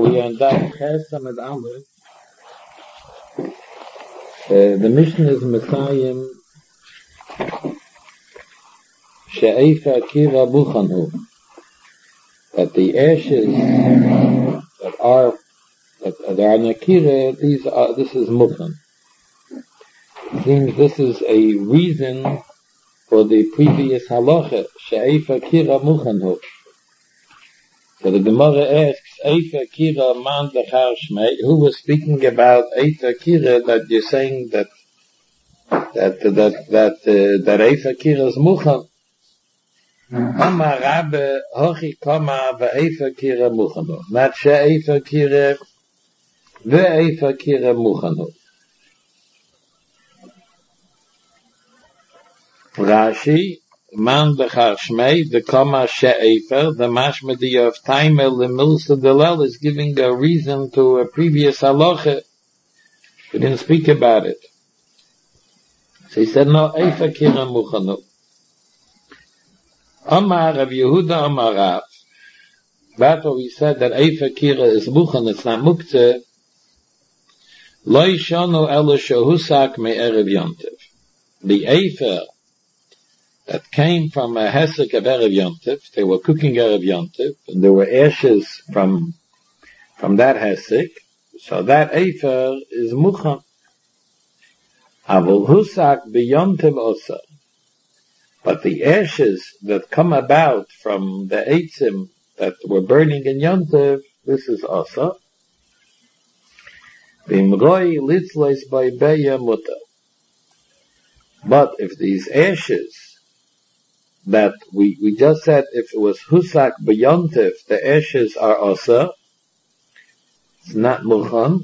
we are in Daf Ches Amud Aleph. The Mishnah is Messiah She'efa Kira Buchanhu, that the ashes that are Nakira, this is Mukhan. It seems this is a reason for the previous halacha, She'efa Kira Mukhanhu. So the Gemara asks, Eifa Kira Man Dachar Shmei, who was speaking about Eifa Kira, that you're saying that Eifa Kira is Mukhan. Amar Rabbe Hochi Kama Ve'Eifa Kira Mukhanu. Not She'Eifa Kira Ve'Eifa Kira Mukhanu. Rashi Man Dachar Shmei, the Kama She'Eifer, the Mashmadi of Taimel, the Milsa Delel is giving a reason to a previous halacha. We didn't speak about it. So he said, no, Eifa Kira Mukhanu. Amar Rav Yehuda Amar Rav. That's what we said, that Eifa Kira is Mukhan, it's not Muktzeh. Lo Yishonu Ela Shehusak Me'erev Yontiv. The Eifa that came from a Hesek of Erev Yontiv, they were cooking Erev Yontiv, and there were ashes from that Hesek, so that Eifa is Mukhan. Avol Husak B'Yontiv Osa. But the ashes that come about from the Eitzim that were burning in Yontiv, this is Osa. B'Imroi Litzleis by Beya Muta. But if these ashes that we just said, if it was Husak B'Yontiv, the ashes are Osa, it's not Mukhan.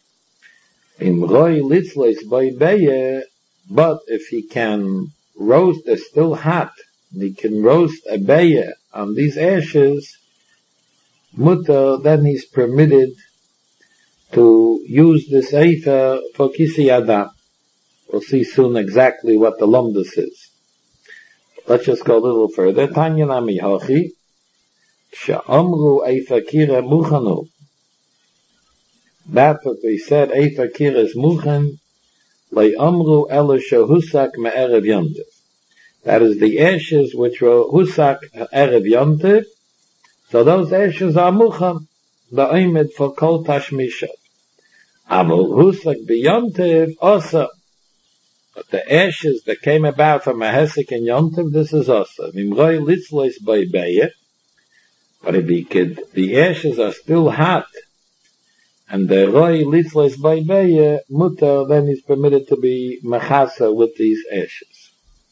Imroi Litzleis by Beya, but if he can roast, they're still hot, he can roast a beya on these ashes, mutter, then he's permitted to use this eifa for kisi adam. We'll see soon exactly what the lumdus is. Let's just go a little further. Tanya nami hachi, she'amru eifa kira muchanu. That's what they said, eifa kira is muchan, le'amru ela shehusak me'erev yontiv. That is the ashes which were husak erev yontiv. So those ashes are muchan, ba'imid for kol tashmisha. Avol husak b'yontiv also. But the ashes that came about from a hesek in yontiv, this is also. V'imroi litzlois b'beya. But if the ashes are still hot, and the roi litzlois b'beya mutter, then he's permitted to be machasa with these ashes.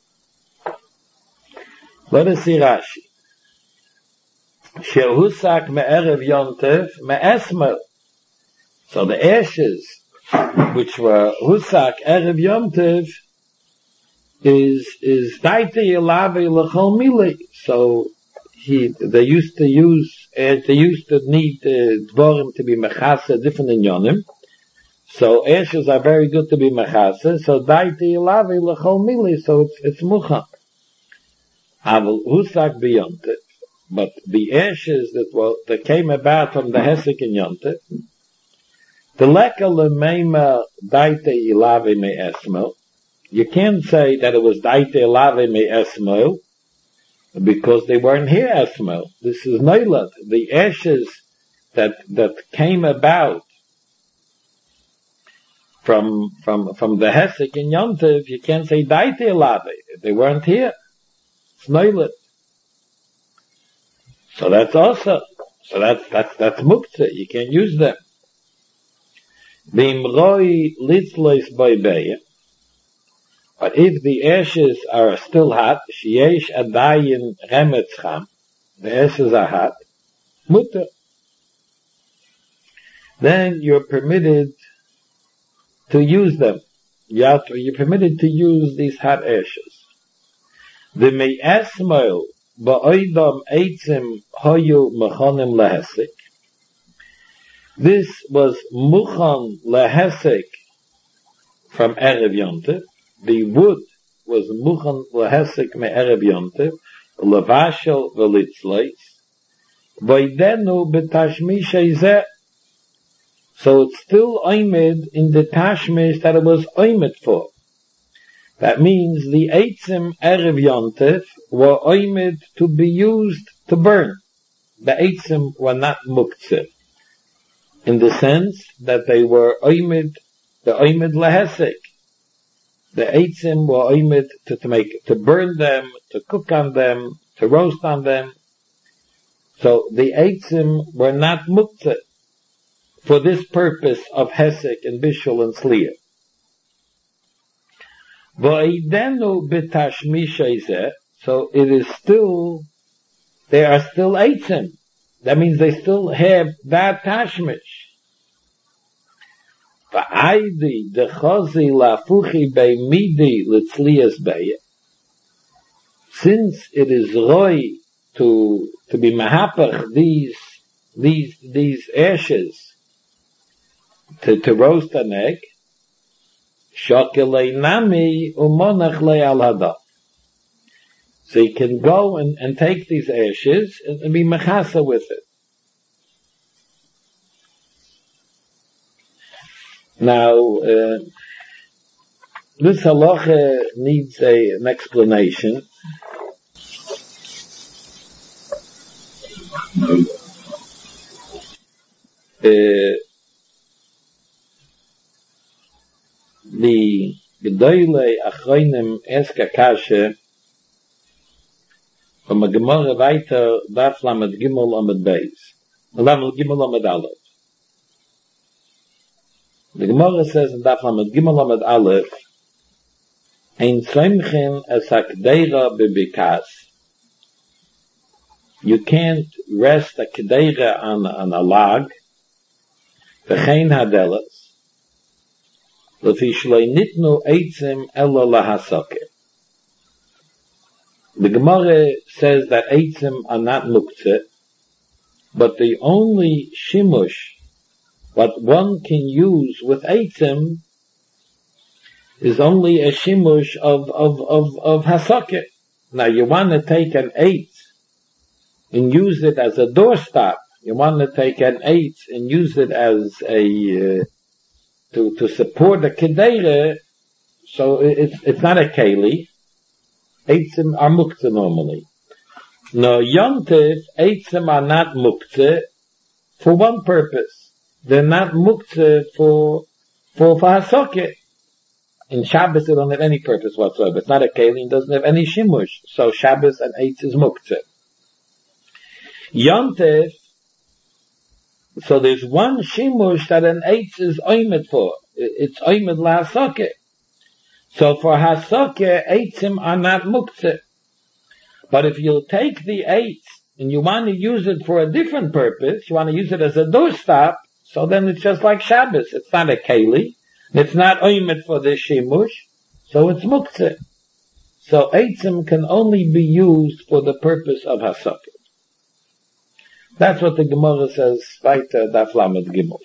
Let us see Rashi. Shehusak me'erev yontev me'esmel. So the ashes which were husak erev yontev is daite yelave l'chol mili. So they used to need dvorim to be mechasa different in yonim. So ashes are very good to be mechasa. So daite yelave l'chol mili. So it's muchan. Avol husak b'yontiv, but the ashes that came about from the hesek in yontiv, the leka lemeima daite ilave me esmel. You can't say that it was daite ilave me esmel because they weren't here esmel. This is neilad. The ashes that came about from the hesek in yontiv, you can't say daite ilave. They weren't here. Snoilet. So that's also. So that's muktzeh. You can't use them. B'imroi litzlois b'beya. But if the ashes are still hot, sheyesh adayin remetz cham, the ashes are hot, mutter. Then you're permitted to use them. You're permitted to use these hot ashes. The me'esmel ba'oidam eitzim hoyu mechonim lehesek. This was muchan lehesek from erev yontiv. The wood was muchan lehesek me erev yontiv, levashel v'litzleis. V'idenu b'tashmishay zeh. So it's still oimed in the tashmish that it was oimed for. That means the eitzim erev yontif were oimed to be used to burn. The eitzim were not muktzeh, in the sense that they were oimed, the oimed lehesek. The eitzim were oimed to burn them, to cook on them, to roast on them. So the eitzim were not muktzeh for this purpose of hesek and bishul and sliyah. So it is still, they are still eitzim. That means they still have that tashmish. Since it is roy to be mahapach these ashes to roast an egg, shokelei nami umonach le al hadav. So you can go and take these ashes and be mechasa with it. Now, this halacha needs an explanation. The Gedoyle Achronim ask a kasha from a Gemara weiter Daf Lamed Gimel Amud Beis, Lamed Gimel Amud Aleph. The Gemara says in Daf Lamed Gimel Amud Aleph, Ein Tzomchen es hakdeira bebikas. You can't rest a kedeira on a log, v'chein hadelas, l'fi shloi nitnu eitzim ela lahasokeh. The Gemara says that eitzim are not muktzeh, but the only shimush, what one can use with eitzim, is only a shimush of hasokeh. Now you want to take an eitz and use it as a doorstop. You want to take an eitz and use it as a to support a kedeira. So it's not a keli. Eitzim are muktzeh normally. No, yontif, eitzim are not muktzeh for one purpose. They're not muktzeh for hasokeh. In Shabbos, it don't have any purpose whatsoever. It's not a keli, it doesn't have any shimush. So Shabbos and eitz is muktzeh. Yontif, so there's one shimush that an eitz is oimed for. It's oimed la hasokeh. So for hasokeh, eitzim are not muktzeh. But if you take the eitz and you want to use it for a different purpose, you want to use it as a doorstop, so then it's just like Shabbos. It's not a keli. It's not oimed for the shimush, so it's muktzeh. So eitzim can only be used for the purpose of hasokeh. That's what the Gemara says, weiter Daf Lamed Gimel.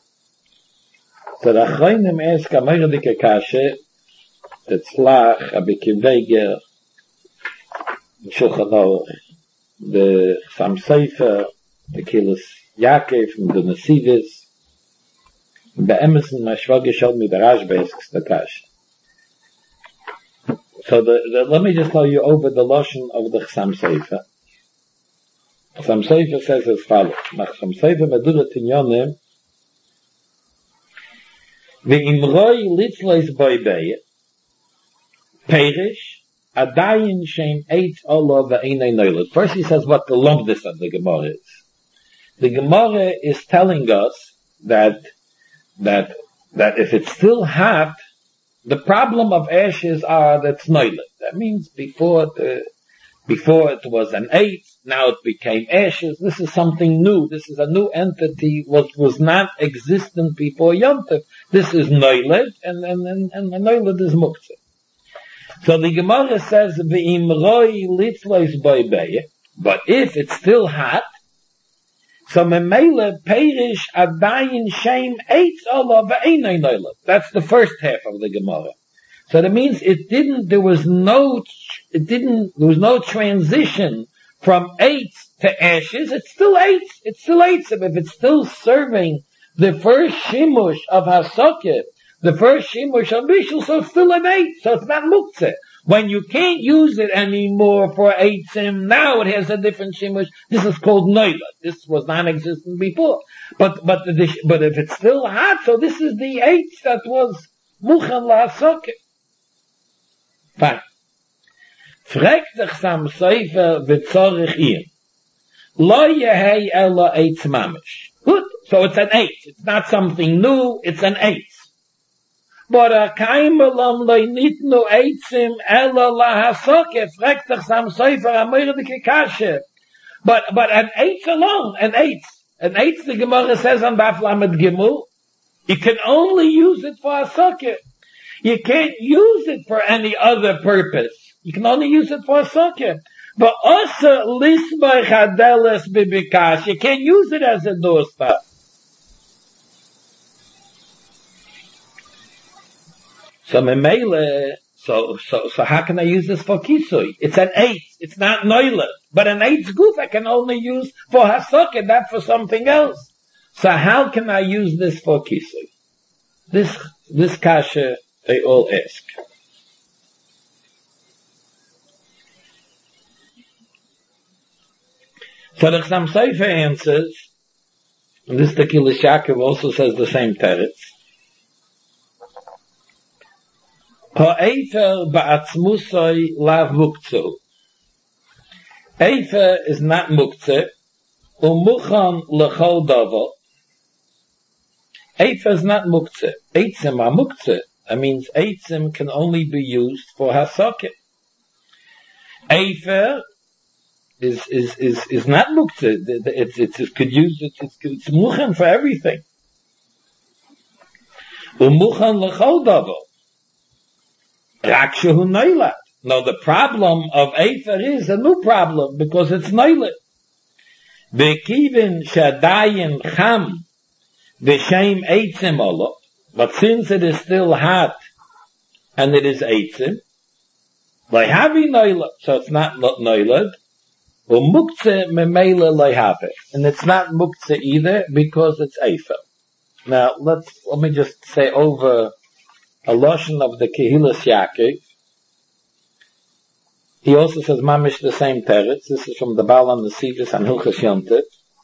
So the Achronim ask a meredike kashe, the Tzlach, a Bekiveger, the Shulchan Aruch, the Chassam Sofer, the Kilas Yaakov, and the Nesivis, the Emerson Mashvage showed me the Rashba asks the kashe. So let me just tell you over the Lashon of the Chassam Sofer. Chassam Sofer says as follows: Nach Chassam Sofer medurat inyonim ve'imroi litzlois boibei perish adayin shem eitz ola ve'einei noilad. First he says what the lumpness of the Gemara is. The Gemara is telling us that if it's still hot, the problem of ashes are that's noilad. That means before it was an eitz, now it became ashes. This is something new. This is a new entity what was not existent before Yom Tov. This is noiled, and noiled is muktzeh. So the Gemara says, "V'im roi litzlois boibei," but if it's still hot, so memele perish adayin shem eitz ola ve'einei noiled. That's the first half of the Gemara. So that means there was no transition from eitz to ashes. It's still eitz. If it's still serving the first shimush of hasokeh, the first shimush of bishul, so it's still an eight, so it's not muktzeh. When you can't use it anymore for eitzim, now it has a different shimush. This is called noila. This was non-existent before. But if it's still hot, so this is the eitz that was muchan lahasokeh. Fine. Fragt dich sam Seifer v'tzorich ihr. Lo yehei ela eitz mamish. Good. So it's an eight. It's not something new. It's an eight. But a kaimelam lo nitnu eitzim ela lahasokeh. Fragt dich sam Seifer amoyredike kashe. But an eight alone, an eight, the Gemara says on Daf Lamed Gimel, you can only use it for hasokeh. You can't use it for any other purpose. You can only use it for hasokeh. But also, lisbay chadeles bibikash. You can't use it as a doorstop. So memele, so how can I use this for kisui? It's an eight. It's not noila. But an eight's goof I can only use for hasokeh, not for something else. So how can I use this for kisui? This kasha they all ask. So the Chassam Sofer answers, and this Tekilah Yaakov also says the same teretz. Ha'efer ba'atzmusoi lav muktzeh. Efer is not muktzeh, umuchan lechol davar. Efer is not muktzeh. Eitzim are muktzeh. That means eitzim can only be used for hasokeh. Efer is not muktzeh. It could use it's muchan for everything. Umuchan lechol davar. Rak shehu noilat. Now the problem of Efer is a new problem because it's noilat. Bekivin shadayin cham v'shem eitzim olo. But since it is still hot and it is eitzim, leihavi noilat, so it's not noilat. Umuktzeh memela leihavi, and it's not muktzeh either because it's Efer. Now let me just say over a lashon of the Kehilas Yaakov. He also says mamish the same teretz. This is from the Baal and the Sivus and Hilchos Yontif.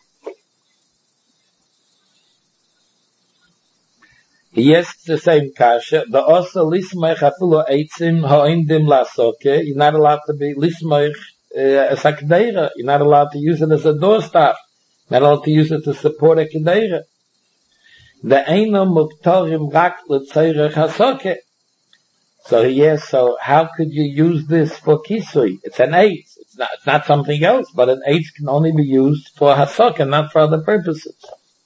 He asks the same kasha. The osa lismech afilu eitzim ha'imdim lasokeh. You're not allowed to be lismech as a kedera. You're not allowed to use it as a doorstop. You're not allowed to use it to support a kedera. The eino muktarim rak l'tzeirech hasokeh. So he asks, so how could you use this for kisui? It's an eight. It's not something else, but an eight can only be used for hasokeh, not for other purposes.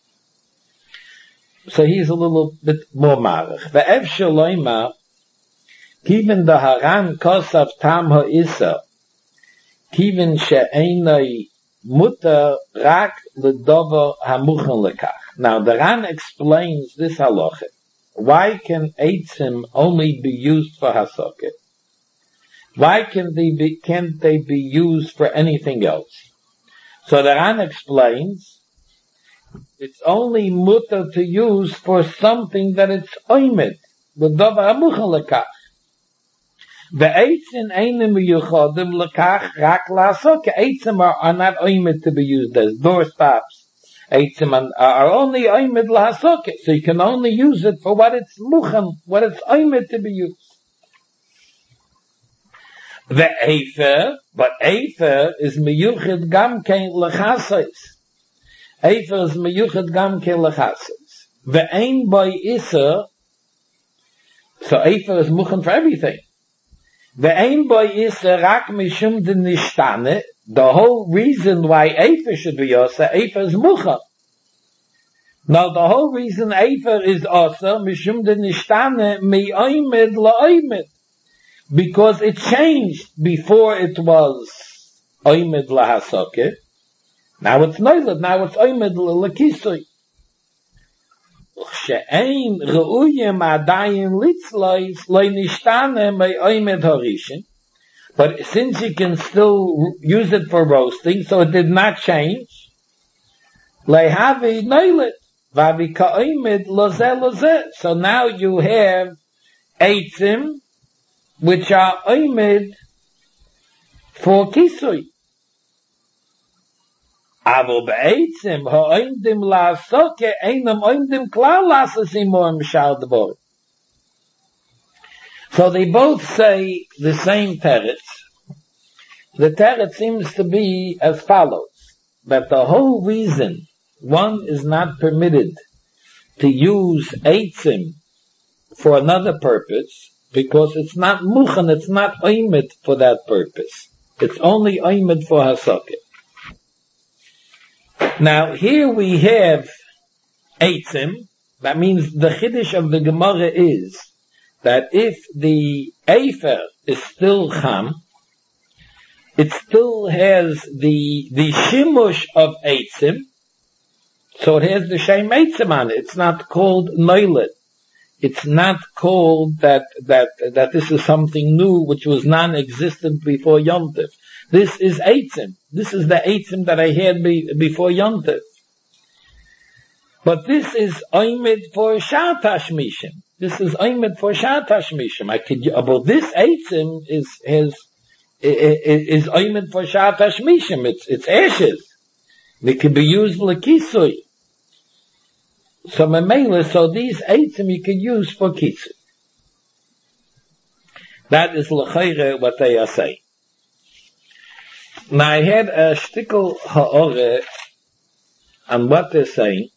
So he's a little bit more marach. Ve'ev shaloima, kivin daharan kosav tam ha'isa, kivin she'enai mutar rak l'dover hamuchen lekach. Now the Ran explains this halacha. Why can eitzim only be used for hasokeh? Why can't they be used for anything else? So the Ran explains, it's only mutter to use for something that it's oimed. L'dover hamuchen lekach. Ve'eitzim einim yuchodim lekach rak la'asokeh. Eitzim are not oimed to be used as doorstops. Eitzim are only oimed lahasokeh, so you can only use it for what it's muchan, what it's oimed to be used. The Efer, but Efer is miyuchid gam kein lechasos. Efer is miyuchid gam kein lechasos. The ein by Isser, so Efer is muchan for everything. The ein by Isser rak mishum de nishtane. The whole reason why Efer should be Osa, Efer is Mucha. Now the whole reason Efer is Osa, Mishum de Nishtane, Mi Oymed La Oymed. Because it changed. Before it was Oymed La Hasokeh. Now it's Noilad, now it's Oymed La Kisui. She'ein Re'uyem Adayin Litzlois, Lo Nishtane, Mi Oymed Horishin. But since you can still use it for roasting, so it did not change. Leihavi noilet. Vavika oimid loze. So now you have eitzim, which are oimid for kisui. Avo be'eitzim ha'oimdim la'asoke einam oimdim klal la'asasimor mishal debor. So they both say the same teretz. The teretz seems to be as follows, that the whole reason one is not permitted to use eitzim for another purpose, because it's not muchan, it's not oimid for that purpose. It's only oimid for hasoket. Now here we have eitzim. That means the chiddush of the Gemara is that if the efer is still cham, it still has the shimush of eitzim, so it has the shem eitzim on it. It's not called noilet. It's not called that this is something new which was non-existent before Yom Tov. This is eitzim. This is the eitzim that I had before Yom Tov. But this is oimid for shatash mishim. This is oimid for shatash mishim. But this eitzim is oimid for shatash mishim. It's ashes. It can be used l'kisui. So memela, so these eitzim you can use for kisui. That is l'chayre what they are saying. Now I had a shtickle ha'ore on what they're saying.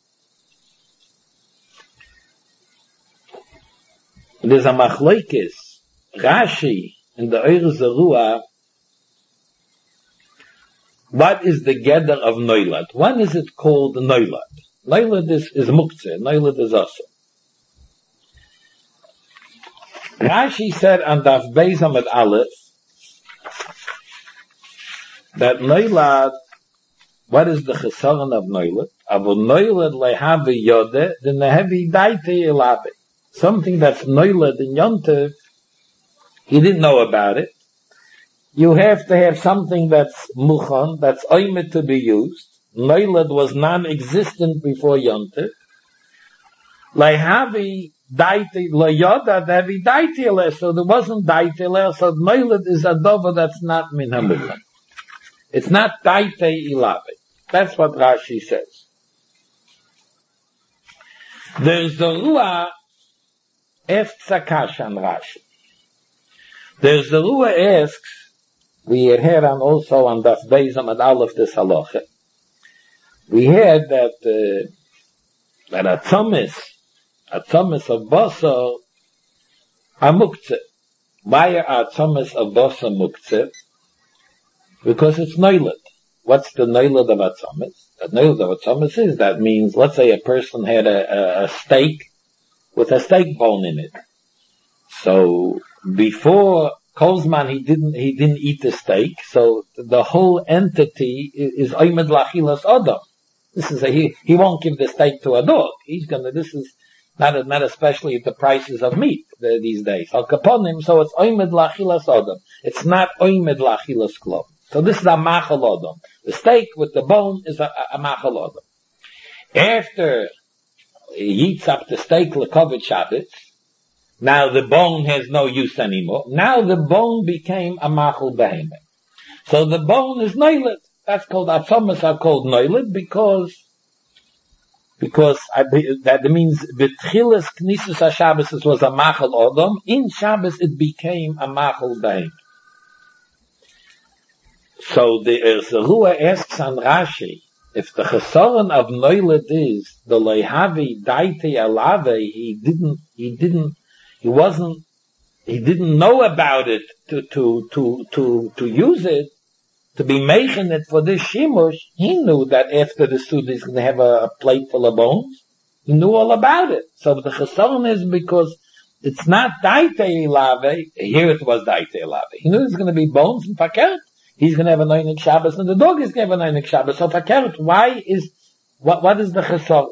There's a machlokes, Rashi, in the Ohr Zarua. What is the gather of Noilad? When is it called Noilad? Noilad is muktzeh, Noilad is also. Rashi said on Daf Beis Amud Aleph that Noilad, what is the chesaron of Noilad? Avo Noilad lehavi yode, the nehevi daite elabe. Something that's Noilad in Yom Tov, he didn't know about it. You have to have something that's muchan, that's oimid to be used. Noilad was non-existent before Yom Tov. Lehavi daite, leyoda devi daite, so there wasn't daite, so Noilad is a dover that's not min hamuchan. It's not daite ilabe. That's what Rashi says. There's the Ruah asks Akash on Rashi. There's the Ruah asks, we had on also on Daf Beis Amud Aleph this halacha. We had that a tzomis of basar are muktzeh. Why are tzomis of basar muktzeh? Because it's noilad. What's the noilad of a tzomis? The noilad of a tzomis is, that means, let's say a person had a steak with a steak bone in it. So before Kozman he didn't eat the steak, so the whole entity is oimid lachilas adam. This is he won't give the steak to a dog. This is not especially the prices of meat these days. Al kaponim, so it's oimid lachilas adam. It's not oimid lachilas klov. So this is a machal adam. The steak with the bone is a machal adam. After he eats up the steak lekovit Shabbos, now the bone has no use anymore. Now the bone became a machal behemoth. So the bone is noiled. That's called, atzomas are called noiled because that means betchilas knisus HaShabbos it was a machal odom. In Shabbos it became a machal behemoth. So the Ruah asks on Rashi, if the chesaron of noiled is the lehavi daite alave, he didn't know about it to use it, to be making it for this shimush. He knew that after the suda he's going to have a plate full of bones. He knew all about it. So the chesaron is because it's not daite alave. Here it was daite alave. He knew there's going to be bones and fakert. He's going to have a noinik Shabbos, and the dog is going to have a noinik Shabbos. So fakert, what is the chesaron?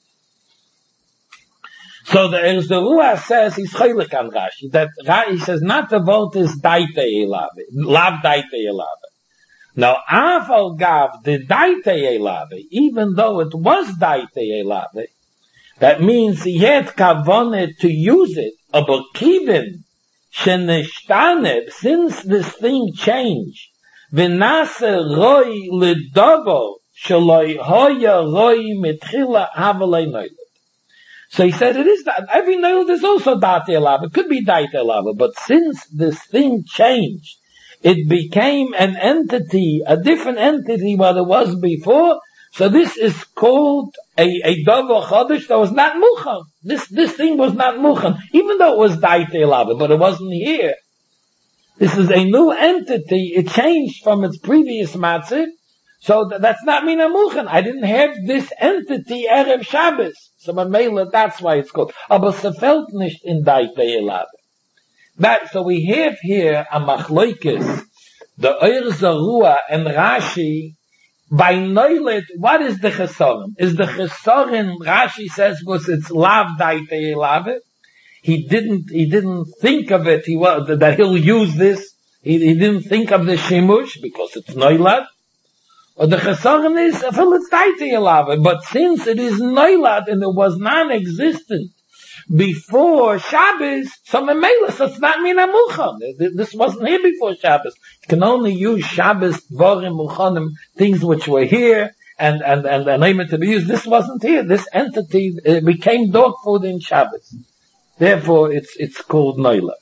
So the Ruah says he's chaylik on Rashi. That he says not the vote is daite elave, lav daite elave. Now afal gav the daite elave, even though it was daite elave, That means he had kavanah to use it. Aber kivin sheneshtane, since this thing changed, v'nase roi l'dovo shaloi hoya roi mitchila havalei noilad. So he said it is that every noilad is also date elava. It could be date elava, but since this thing changed, it became an entity, a different entity what it was before. So this is called a davar chadash that was not muchan. This thing was not muchan, even though it was date elava, but it wasn't here. This is a new entity. It changed from its previous matzah. So that's not mina muchan. I didn't have this entity erev Shabbos. So Mamela, that's why it's called. Aber se fällt nicht in date elava. That, so we have here a machloikis, the Ohr Zarua and Rashi. By Noilet, what is the chesarim? Is the chesarim, Rashi says, was it's lav daite elave? He didn't think of it, that he'll use this. He didn't think of the shimush, because it's Noilat. Or the chesarim is, it's daite elave. But since it is Noilat, and it was non-existent before Shabbos, so it's not mina muchan. This wasn't here before Shabbos. You can only use Shabbos, dvarim, muchanim, things which were here, and name to be used. This wasn't here. This entity became dog food in Shabbos. Therefore, it's called Noila.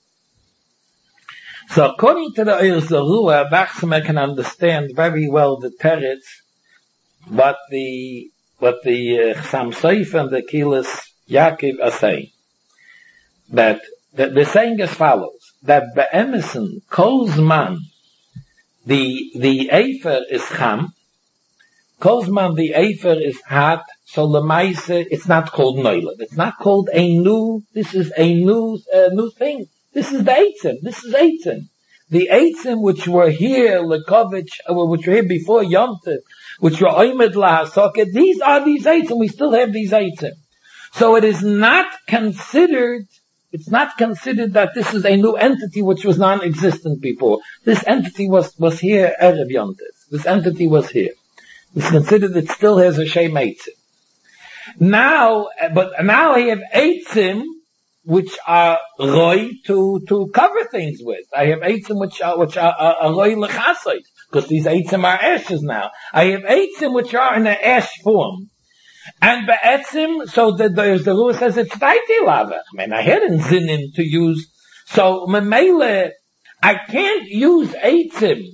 So according to the Ohr Zarua, Bachsima can understand very well the teretz, what the Chassam Sofer and the Kilas Yaakov are saying. That they're saying as follows, that be'emison, kol zman, the Efer is cham, kol zman the Efer is hot, so lemaise, it's not called Noilad. It's not called this is a new thing. This is the Eitzim. This is Eitzim. The Eitzim which were here, Lekovich, which were here before Yom Tov, which were Oymed LaHasoket, these are these Eitzim. We still have these Eitzim. So it is not considered, it's not considered that this is a new entity which was non-existent before. This entity was here Erev Yom Tov. This entity was here. It's considered it still has a Shem Eitzim. Now I have Eitzim which are Roy to cover things with. I have Eitzim which are Roy L'chasais, because these Eitzim are ashes now. I have Eitzim which are in an ash form. And be'etzim, so the Zarua says it's daite lava. I mean, I hadn't zinin to use, so memele, I can't use eitzim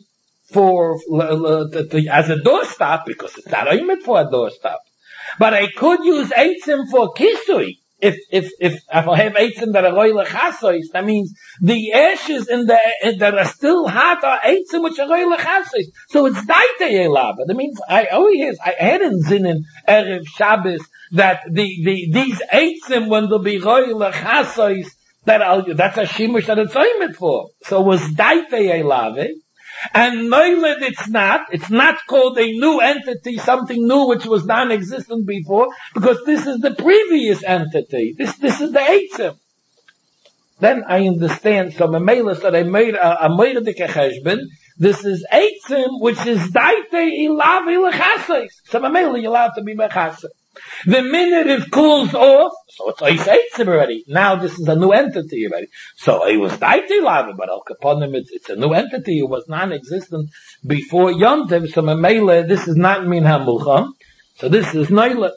as a doorstop, because it's not aimed for a doorstop. But I could use eitzim for kisui. If I have eitzim that are roile chasois, that means the ashes that are still hot are eitzim which are roile chasois. So it's daite elava. That means I had in zinin erev Shabbos that these eitzim when they'll be roile chasois, that's a shimush that it's aimed for. So it was daite elava. And Noiled it's not called a new entity, something new which was non-existent before, because this is the previous entity. This is the Eitzim. Then I understand, so Mamela said I made a Moiradike Cheshbon, this is Eitzim, which is Daite Ilavi L'chasais. So Mamela, you're allowed to be Mechasai. The minute it cools off, so it's Eitzim already. Now this is a new entity already. So it was Daite Lava, but Al Kaponim, it's a new entity. It was non-existent before Yom Tov. So Mamela, this is not Min HaMucham. So this is Noila.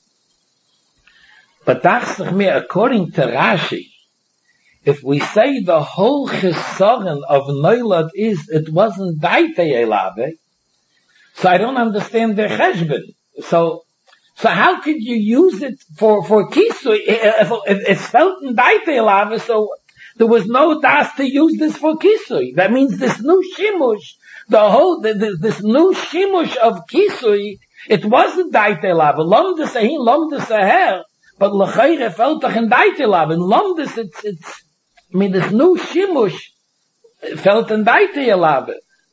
But according to Rashi, if we say the whole chesaron of Noilad is, it wasn't Daite Elave, so I don't understand their cheshbon. So how could you use it for kisui? If it's felt in Daite Elave, so there was no das to use this for kisui. That means this new shimush, this new shimush of kisui, it wasn't Daite Elave. Lomdes ahin, lomdes aher, but l'chayre felt doch in Daite Elave. In lomdes, it's this new shimush felt in Daite Elave.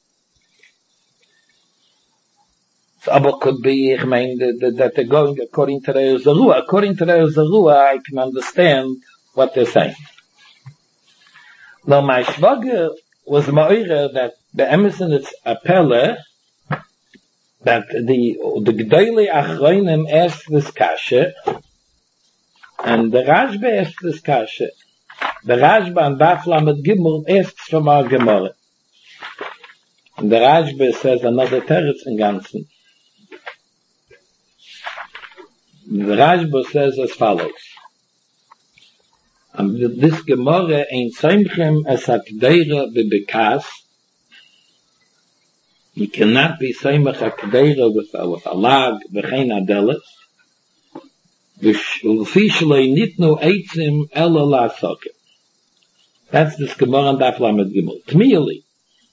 So, but could be, that they're going according to the Zarua. According to the Zarua, I can understand what they're saying. Now, my Shvager was ma'ira that the Emerson is a pelle, that the G'dayli Achroinim asked this kasha, And the Rashba asks this kasha. The Rashba and Daf Lamed Gimel asks from our Gemara. And the Rashba says another teretz in Ganzen. The Rashba says as follows. And this Gemara ain't Seimchem as Hakdeira bebekas. You cannot be Seimach Hakdeira with a lag, v'chein adelis. V'fi shloi nitnu eitzim ela la'asoke. That's this Gemara and Daf Lamed Gimel. Tmiyali.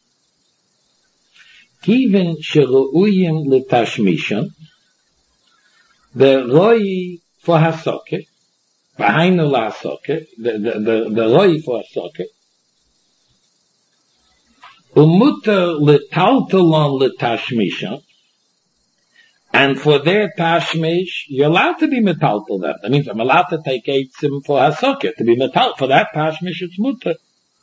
Kivin sheru'uyim l'tashmishan. The roi for hasoke. V'hainu la'asoke. The roi for hasoke. Umuter l'taltalon l'tashmishan. And for their tashmish, you're allowed to be metaltal them. That means I'm allowed to take eitzim for hasoket, to be metal. For that tashmish, it's mutter.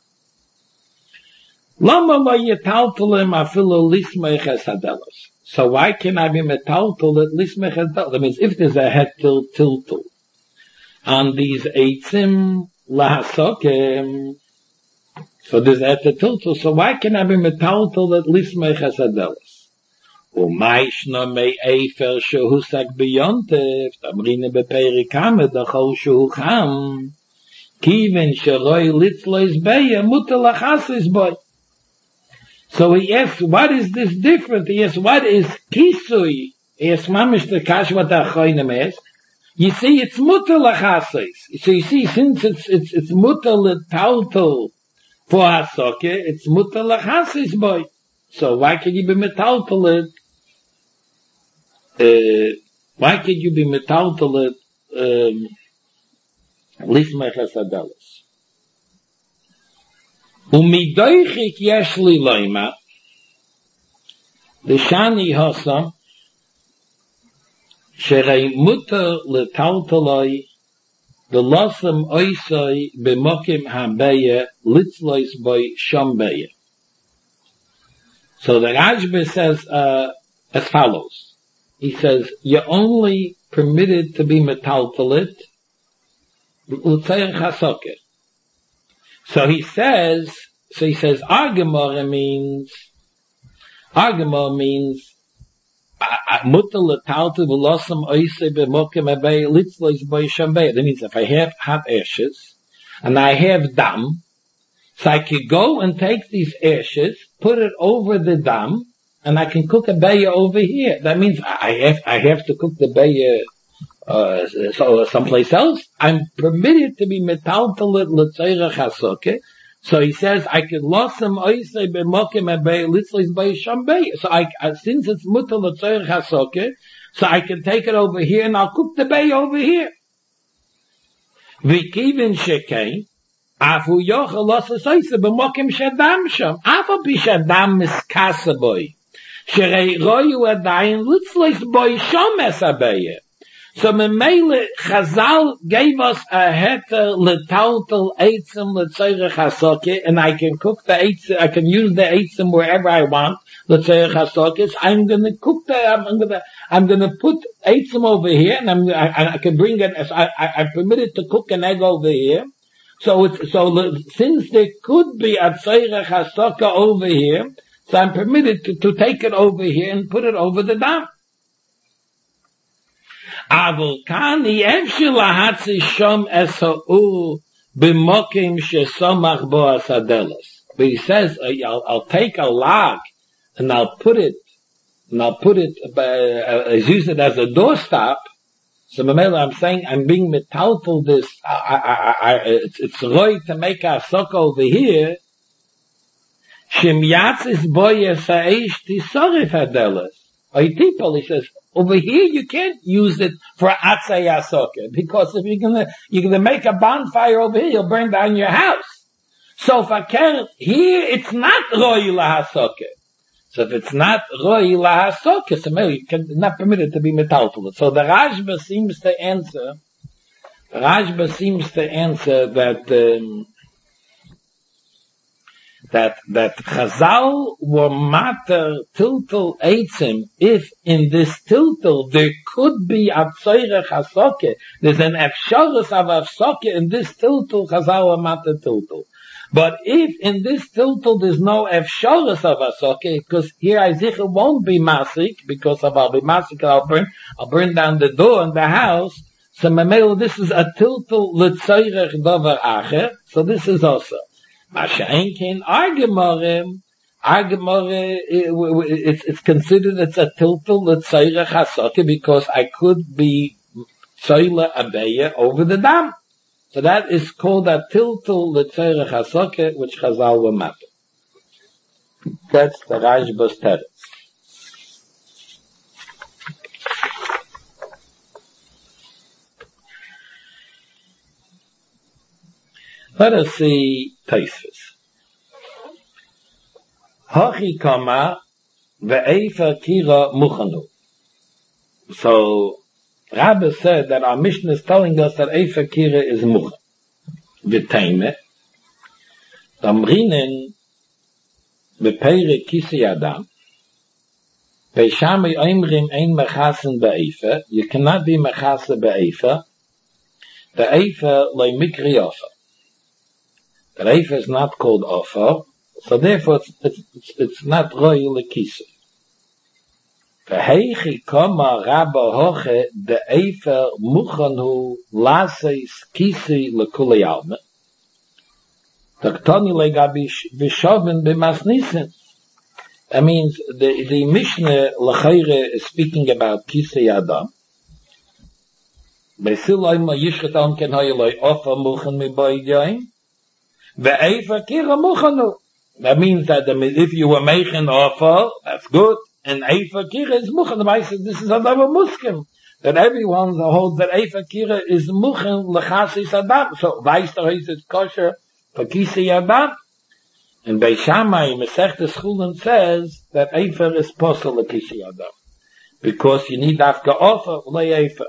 Lama lo yetaltalim afilu lismech esadelos. So why can I be metaltal at lismech esadelos? That means if there's a hetel tiltul on these eitzim lahasokim, so there's a hetel tiltul, so why can I be metaltal at lismech esadelos? ומיישנו מי איפר שהוסק ביונטף, תמרינה בפריקמה דחול שהוא חם, כיוון שרוי ליצלויס ביה, מותר לחסיס בוי. So he asks, what is this different? He asks, what is kisui? He asks, mamish the kash what the choinem is. You see, it's mutter lachasis. So you see, since it's mutter letaltal for hasoke, it's mutter lachasis boy. So why can you be metaltal why can you be metaltal lismech esadelos? Umidoichik yesh li loima the shani hosam sherei mutter letaltaloi the losam oisoi b'mokim habeya litzlois boy shambeya. So the Rashba says as follows. He says, you're only permitted to be metaltalit l'tzayach hasoket. So he says, Argemara means mutter l'taltal v'losam oisei b'mokim abei litzlois boy shambei. That means if I have hot ashes and I have dam, so I could go and take these ashes, put it over the dam, and I can cook a bayah over here. That means I have to cook the bayah someplace else. I'm permitted to be metaltalit l'tzayach hasoke. So he says I can losam oisei b'mokim abei litzlis bay shambei. So since it's mutar l'tzayach hasoke, so I can take it over here and I'll cook the bayah over here. V'kivin shekei. Afu yochel losas oisei b'mokim shadam sham. Afu b'shadam miskasa boy. Sherei royu adayin litzlois boy shom esabeye. So Memele Chazal gave us a heter letaltal eitzim letzorech hasoke, and I can cook the eitzim. I can use the eitzim wherever I want. Letzorech hasoke. I'm going to cook I'm going to put eitzim over here, and I can bring it. I'm permitted to cook an egg over here. So since there could be a tzorech hasoke over here, so I'm permitted to take it over here and put it over the dam. Avol kani efshil lahatzi shom esau b'mokim shesomach bo asadelos. But he says, I'll take a log and I'll put it, use it as a doorstop. So Mamela, I'm saying, I'm being metaltal this, it's right to make a sock over here. Shem yatzis bo yesaish tisorif adelos. He says, over here you can't use it for atzay yasoke, because if you're gonna make a bonfire over here, you'll burn down your house. So if I can't, here it's not roi lahasoke. So if it's not roi lahasoke, so maybe it's not permitted to be metaltal. So the Rashba seems to answer that that Chazal were matter tiltel eitzim, if in this tiltel there could be a tzoyrech hasoke, there's an efsharus of hasoke in this tiltel, Chazal were matter tiltel. But if in this tiltel there's no efsharus of hasoke, because here Isaiah won't be masik, because if I'll be masik, I'll burn down the door in the house, so Mamel, this is a tiltel l'tzoyrech davar acher, so this is also. Masha'enkin Argemorim, it's considered it's a tiltel l'tzoyrech hasoke because I could be tzoyle abeya over the dam. So that is called a tiltel l'tzoyrech hasoke, which Chazal were matter. That's the Rashba's teretz. Let us see Taisvis. Hachi kama ve'efer kira muchanu. So, Rabbi said that our Mishnah is telling us that Efer Kira is muchan. V'teime. Damrinen bepeire kisi adam. Beishami oimrim ein mechasen be'efer. You cannot be mechase be'efer. The Efer loy mikri ofer. The Efer is not called ofer, so therefore it's not royal kisi. V'heichi kama rabba hoche de Efer muchanu laseis kisi lekuli alme. Taktoni legabi vishoven b'masnisin. That means the Mishnah l'chayre is speaking about kisi adam. Besilay ma yishchet on ken hayelay ofa muchan mi boydyaim. Ve'efer kira muchanu. That means that if you were making ofa, that's good. And Efer Kira is muchen. The Bible says this is another muskim. That everyone holds that Efer Kira is muchen lechasis adam. So Weister is kosher for kisi adam. And Beis Shammai Masechtes Chulin says that Efer is posel lekisi adam because you need afka offer le Efer.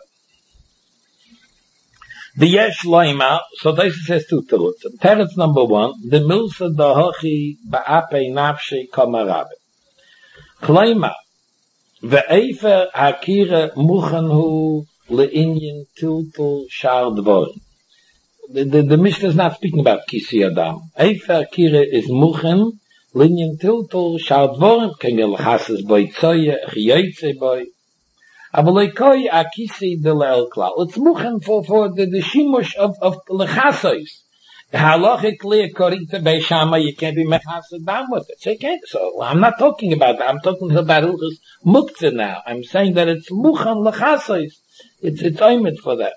The yesh loima. So this says two teruts. Teretz number one: the milsa dahachi ba'apei nafshi kamarabe. Kleima, ve'efer hakira muchanhu le'inyin tiltul shar dvorim. The Mishnah is not speaking about kisi adam. Efer hakira is muchan le'inyin tiltul shar dvorim. Kengel chases boy tzoye, chiyotze boy. Avalekoi akisi de le'el klal. It's muchan for the shimush of lechasos. Halachically, according to Beis Shammai, you can't be mechased down with it. So you can't. So I'm not talking about that. I'm talking about Hilchos Muktzah now. I'm saying that it's muchan lechasos. It's oimid for that.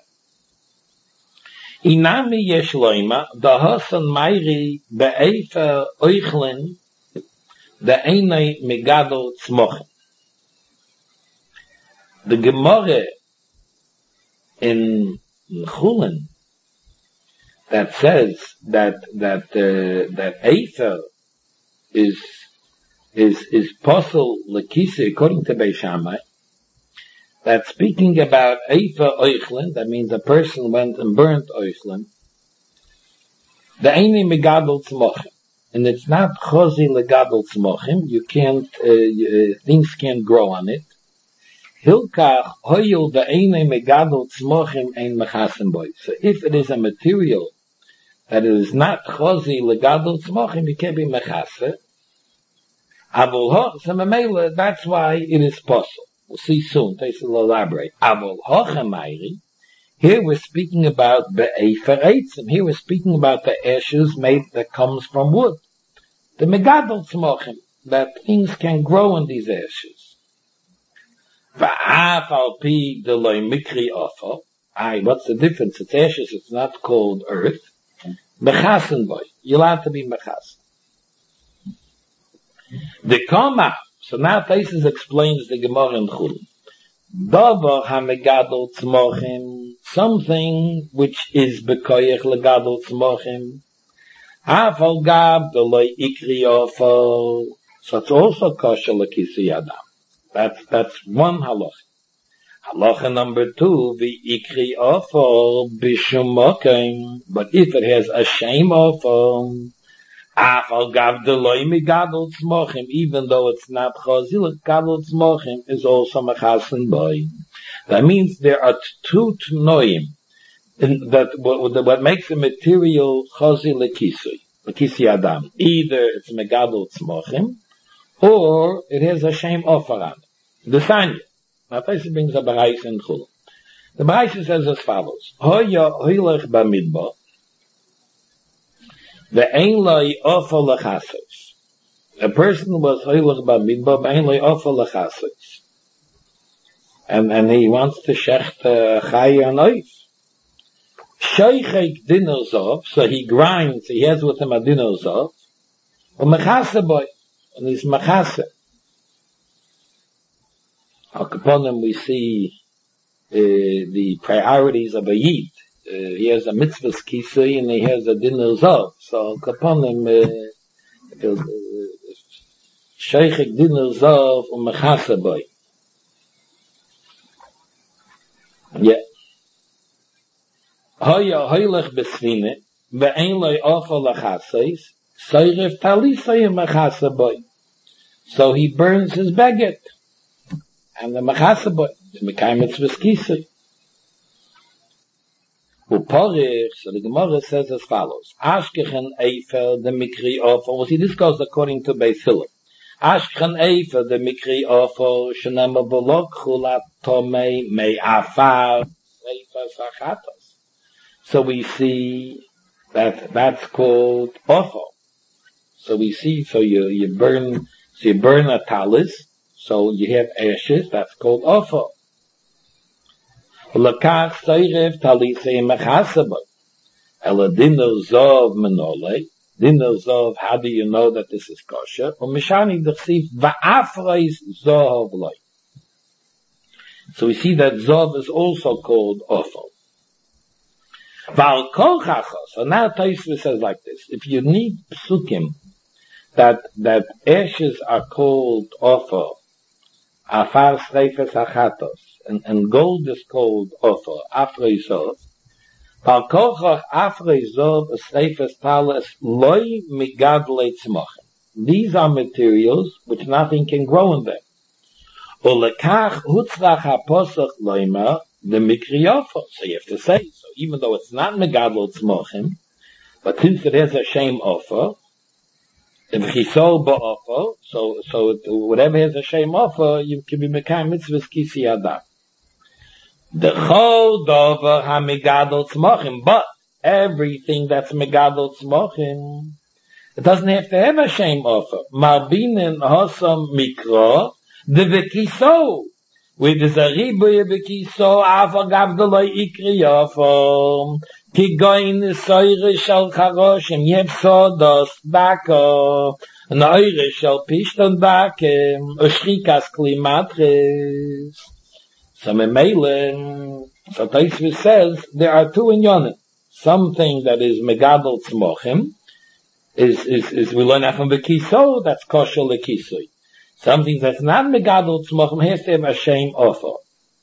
Inami yesh loima dahasan mayri be'efer oichlin de'enei megado tzmochen. The Gemara in Chulin that says that Efer is posel lekisi according to Beis Shammai. That's speaking about Efer oichlin. That means a person went and burnt oichlin. The eini megadol tzmochim, and it's not chosi legadol tzmochim. You can't things can't grow on it. Hilkach hoyil the eini megadol tzmochim ein mechasim boy. So if it is a material that it is not chosi legadol tzmochim, you can't be mechase. Avol ho, so memela, that's why it is possible. We'll see soon. Taisa will elaborate. Avol ho chamayri. Here we're speaking about be'efer eitzim. Here we're speaking about the ashes made that comes from wood. The megadol tzmochim, that things can grow in these ashes. Va'af al pi de loy mikri ofo. What's the difference? It's ashes. It's not called earth. Mechasen boy. You're allowed to be mechasen. The koma. So now Taisus explains the Gemara in Chulin. Davar ha-megadol tzmochim. Something which is bekoyech legadol tzmochim. Hafal gab de loy ikri ofo. So it's also kosher lekisi adam. That's one halacha. Halacha number two, the ikri offer b'shum mokem. But if it has a shame offer, Afal gav the loy megadol tzmochim, even though it's not chazil, gadol tzmochim is also mechasen boy. That means there are two tnoim that what makes a material chazil lekisui adam. Either it's megadol tzmochim, or it has a shame offer on it. The Sanya. Now, Taisa brings a Baraisa in Chulun. The Baraisa says as follows: Hoya hoylech bamidbar, ve'ein loy offer lechasos. A person was hoylech bamidbar, ve'ein loy offer lechasos, and he wants to shecht chay on oif. Shoichek dinner zov, so he grinds. He has with him a dinner zov, u'mechase boy, and he's mechase. Upon him we see the priorities of a Yid. He has a mitzvah's kisui and he has a dinner zov. So upon him, sheichik dinner zov umechase boy. Yeah. Hoya hoylech besvine ve'ein loy ofo lachaseis soyref talisay umechase boy. So he burns his baguette. And the mechase boy, the mekayim mitzvahs kisui. Uporich, so the Gemara says as follows: Ashkechen Eifer the mikri offer. Well, see, this goes according to Beis Hillel. Ashkechen Eifer the mikri offer shenema bolok chulat tomei mei afar Eifer sachatos. So we see that's called offer. So we see, so you burn a talis. So you have ashes, that's called offer. Lakach soyref talisei mechasabot. Ela dinner zov menole. Dinner zov, how do you know that this is kosher? Umishani d'chsiv va'afreis zov loy. So we see that zov is also called offer. Val kol chachos. So now Tosfos says like this: if you need psukim that ashes are called offer, afar streifes achatos, and gold is called offer, afrei zov. Pal kochach afrei zov, streifes talis, loy migadle tzmochen. These are materials which nothing can grow in them. Olekach hutzrach haposach loyma, the mikri offer. So you have to say, so even though it's not migadle tzmochen, but since it has a shame offer, if he sold ba'offer, so whatever has a shame offer, you can be mekayim mitzvahs kisi adam. The chol dover ha-megadol tzmochim, but everything that's megadol tzmochim, it doesn't have to have a shame offer. Marbinin hosam mikro, the v'kiso, with the zaribuye v'kiso, afa gavdoloi ikri offer. Ki goin soire shal charoshim, yev sodos, bako, an oire shal pishton bakem, ushrikas klimatris. So Memele, so Tosfos says, there are two inyonim. Something that is megadol tzmochim, is we learn that from the kiso, that's kosher lekisui. Something that's not megadol tzmochim has to have a shame offer.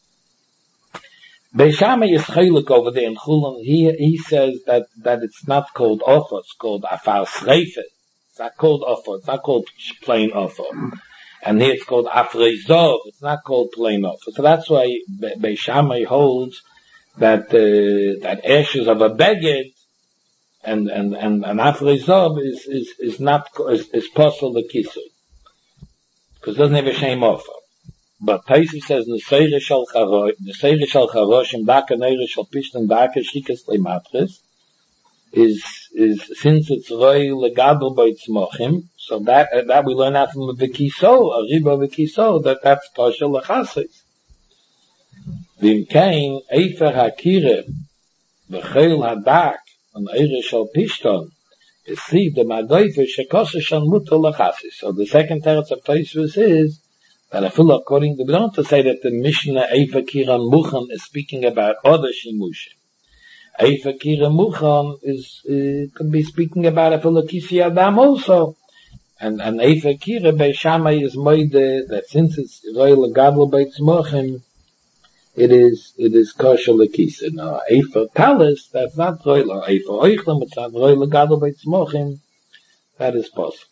Beis Shammai is chaylik over there in Chulun. He says that it's not called offer, it's called afar sreifes. It's not called offer, it's not called plain offer. And here it's called afrei zov, it's not called plain offer. So that's why Beis Shammai holds that ashes of a beged and afrei zov is possible the kisui. Because it doesn't have a shame offer. But Tosfos says the seire shal charoshim daka neire shal pishtan daka shikas leimatris is since it's roi legadol by tzmochim, so that we learn out from the kiso, a riba v'kiso, that's kosher lechasis. V'imkein eifer hakire v'cheil hadak an eire shal pishtan is see the magoifer shekosher shal muter lechasis. So the second teretz of Tosfos is that I feel according to, we don't have to say that the Mishnah Eifa Kiran Muchan is speaking about other Shimushim. Eifa Kiran Muchan could be speaking about a Kisi Adam also. And Eifa Kira Beis Shammai is moide that since it's Royal Gadol Beitz Mochim, it is kosher lekisa. Now Eifa Talis, that's not Royal. Eifa Oichlem, it's not Royal Gadol Beitz Mochim. That is possible.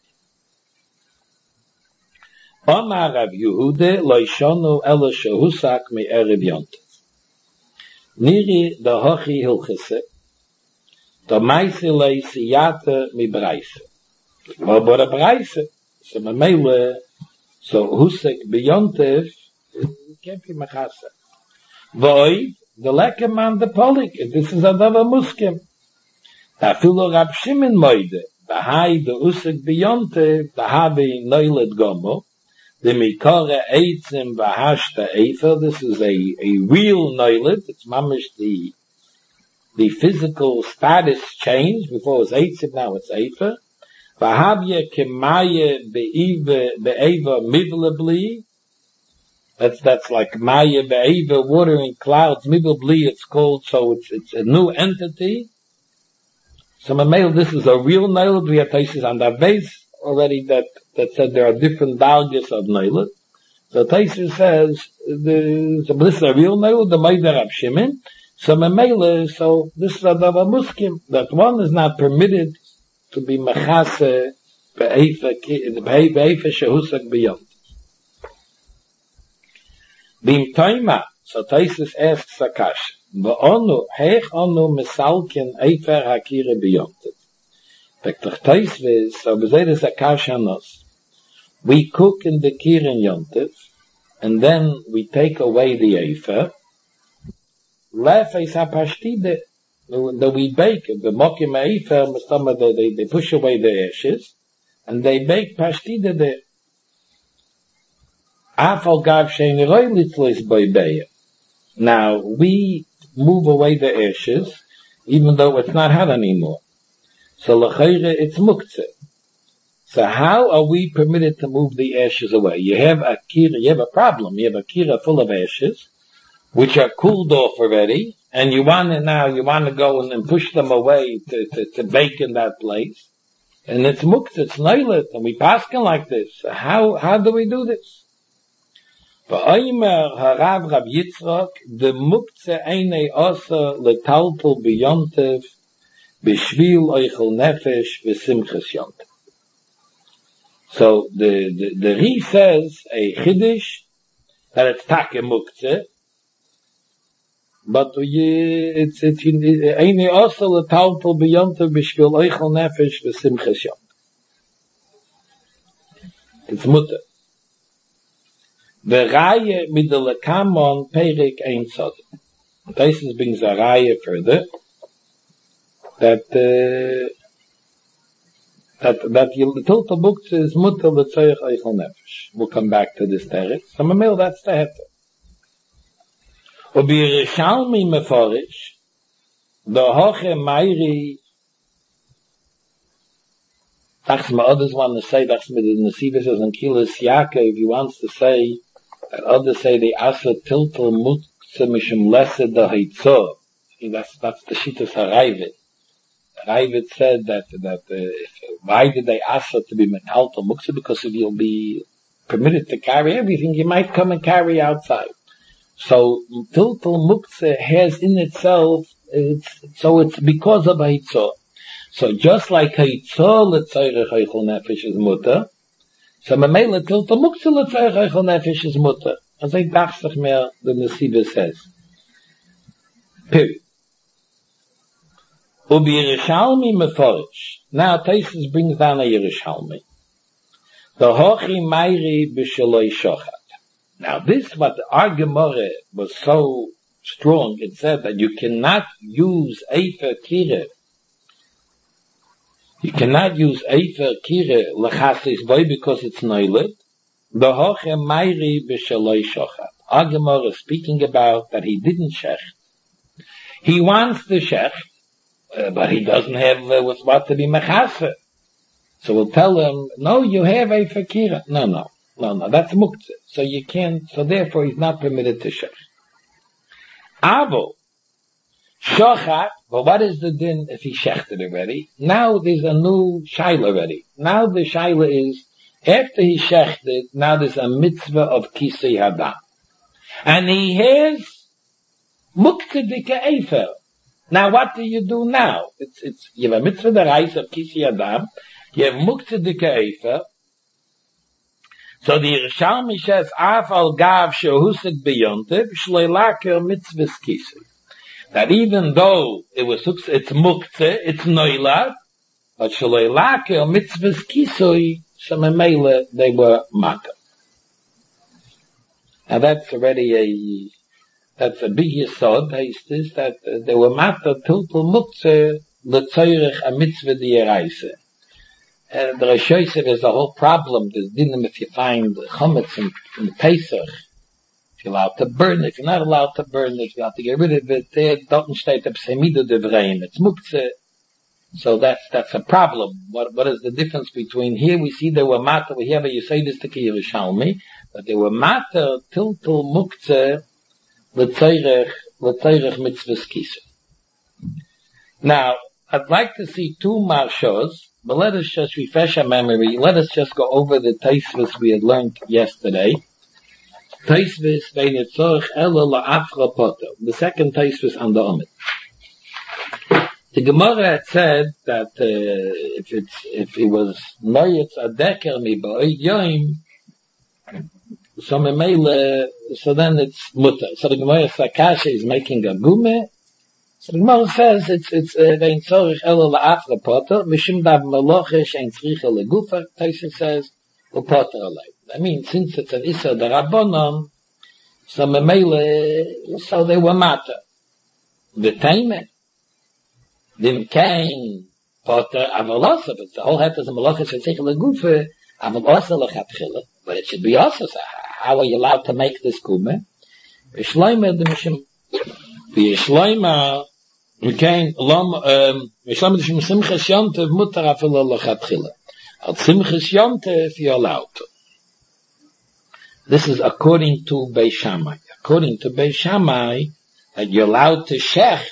Omar Rav Yehuda lo yishonu ela shehusak me'erev yontif. Niri da hochi hilchese, da meise lei siyate mi breise. But a breise, so me mele, so husek beyontif, can't be machasa. Void, the lekker man the polik, this is another muskim. Afilu Rab Shimon moide, bahai the husek beyontif, bahavi noilet gomo, the mikore eitzim vahashta eifer, this is a real noilet, it's mamish the physical status change, before it was eitzim, now it's eifer. Vahabye kemaye be'eva mivlebli. That's like maye be'eva, water in clouds, mivlebli it's called, so it's a new entity. So Mamel, this is a real Nailut. We have places on the base already that said there are different dalgas of Nailut. So Taisir says, so this is a real Nailut, the Meider Rab Shimon. So Mamel, so this is a muskim, that one is not permitted to be machase be'efa shehusak beyond. Bim toima, so Taisus asks Akash, V'onu, heich onu misalkin eifer hakire beyond. V'ktach Taisus, so b'zeiris Akash hanos, we cook in the kirin yontif, and then we take away the eifer, lefeis hapashtide, that we bake the mokim eifer, they push away the ashes, and they bake pashtida there. Afal gav shein roy litzlis boibeya. Now we move away the ashes, even though it's not hot anymore. So l'chayre it's muktzeh. So how are we permitted to move the ashes away? You have a problem. You have a kira full of ashes, which are cooled off already, and you want to go and push them away to bake in that place. And it's muktzeh, it's neilet, and we paskin like this. So how do we do this? V'oimer harav Rab Yitzchak, the muktzeh eine osa letaltel b'yontev, b'shvil oichel nefesh v'simches yontev. So the Ri says a chiddush that it's take muktzeh, but it's eine osa letaltel b'yontev, b'shvil oichel nefesh v'simches yontev. It's mutter. The Raya mit the Lekamon Perik Ein Sod. This brings a Raya further that the total book is Mutter L'Tzoyach Eichel Nefesh. We'll come back to this teretz. So Mamil, that's the heter. Obi Rishalmi Meforish, the Hoche Meiri, that's my others want to say, that's with the Nesivas and Kilas Yaakov, he wants to say, that others say the asa tiltel muktzeh mishum lesed the haitzor. That's the shittas harayvit. Harayvit said that why did they asa to be metaltel muktzeh? Because if you'll be permitted to carry everything, you might come and carry outside. So tiltel muktzeh has in itself, it's because of haitzor. So just like haitzor l'tzayrech eichel nefesh is mutter, so Mamela tilta muktzeh l'tzayach eichel nefesh is mutter. As I dacht sich mehr, the Nesiba says. Period. Ubi Yerushalmi meforish. Now Taisus brings down a Yerushalmi. The hochi meiri b'shaloi shochat. Now this, what our Gemara was so strong, it said that you cannot use Eifer Kireh. You cannot use Eifer Kireh l'chasis boy because it's noilet. The hoche meiri b'shaloi shochat. Our Gemara is speaking about that he didn't shecht. He wants to shecht, but he doesn't have with what to be mechase. So we'll tell him, no, you have Eifer Kireh. No, that's muktzeh. So you can't, so therefore he's not permitted to shecht. Avo, shochat, but what is the din if he shechted already? Now there's a new shaila already. Now the shaila is, after he shechted, now there's a mitzvah of kisei hadam. And he has muktzeh dike eifer. Now what do you do now? You have a mitzvah the rise of kisei hadam. You have muktzah de keifer. So the Yerushalmi says, Afal gav shehusik beyontiv, shleilaker mitzvahs kisei. That even though it's muktzah, it's noilad, but shleilaker mitzvahs kisei, shememele, they were matter. Now that's already that's a big yesod, is that they were matter tiltul muktzah, lezoirech a mitzvah di'eraisa. And the Rishoy said there's a whole problem. There's dinim if you find chametz in Pesach, if you're allowed to burn it, if you're not allowed to burn it, if you have to get rid of it, there don't state a psemidu devreim. It's muktzeh. So that's a problem. What is the difference between here we see they were matter, we have a Yesodis to Yerushalmi, but they were matter tiltul muktzeh l'tzeirech mitzvahs kisei. Now, I'd like to see two marshos, but let us just refresh our memory. Let us just go over the Taisvus we had learned yesterday. Taisvus ve'netzorch ela la'afra poto. The second Taisvus on the Omid. The Gemara had said that if it was noyetz adeker mi ba'oid yoim, so then it's mutter. So the Gemara Sakasha is making a gume. So the Gemara says it's vein tzorich ela la'afra poter mishum dav melochish ein tzricha legufa. Taisha says u'poter alei. I mean, since it's an issa darabonon, so memele, so they were matter. V'teimen dim kein poter avalosa, but the whole head is a melochish ein tzricha legufa avalosa lechatchila, but it should be also. So how are you allowed to make this gume? V'shloime the mishum v'shloime. We can Mishlam Dishim Simchas Yontev Mutar Afilo Lachatchila. Al Simchas Yontev you're allowed to. This is according to Beis Shammai. According to Beis Shammai, that you're allowed to shecht.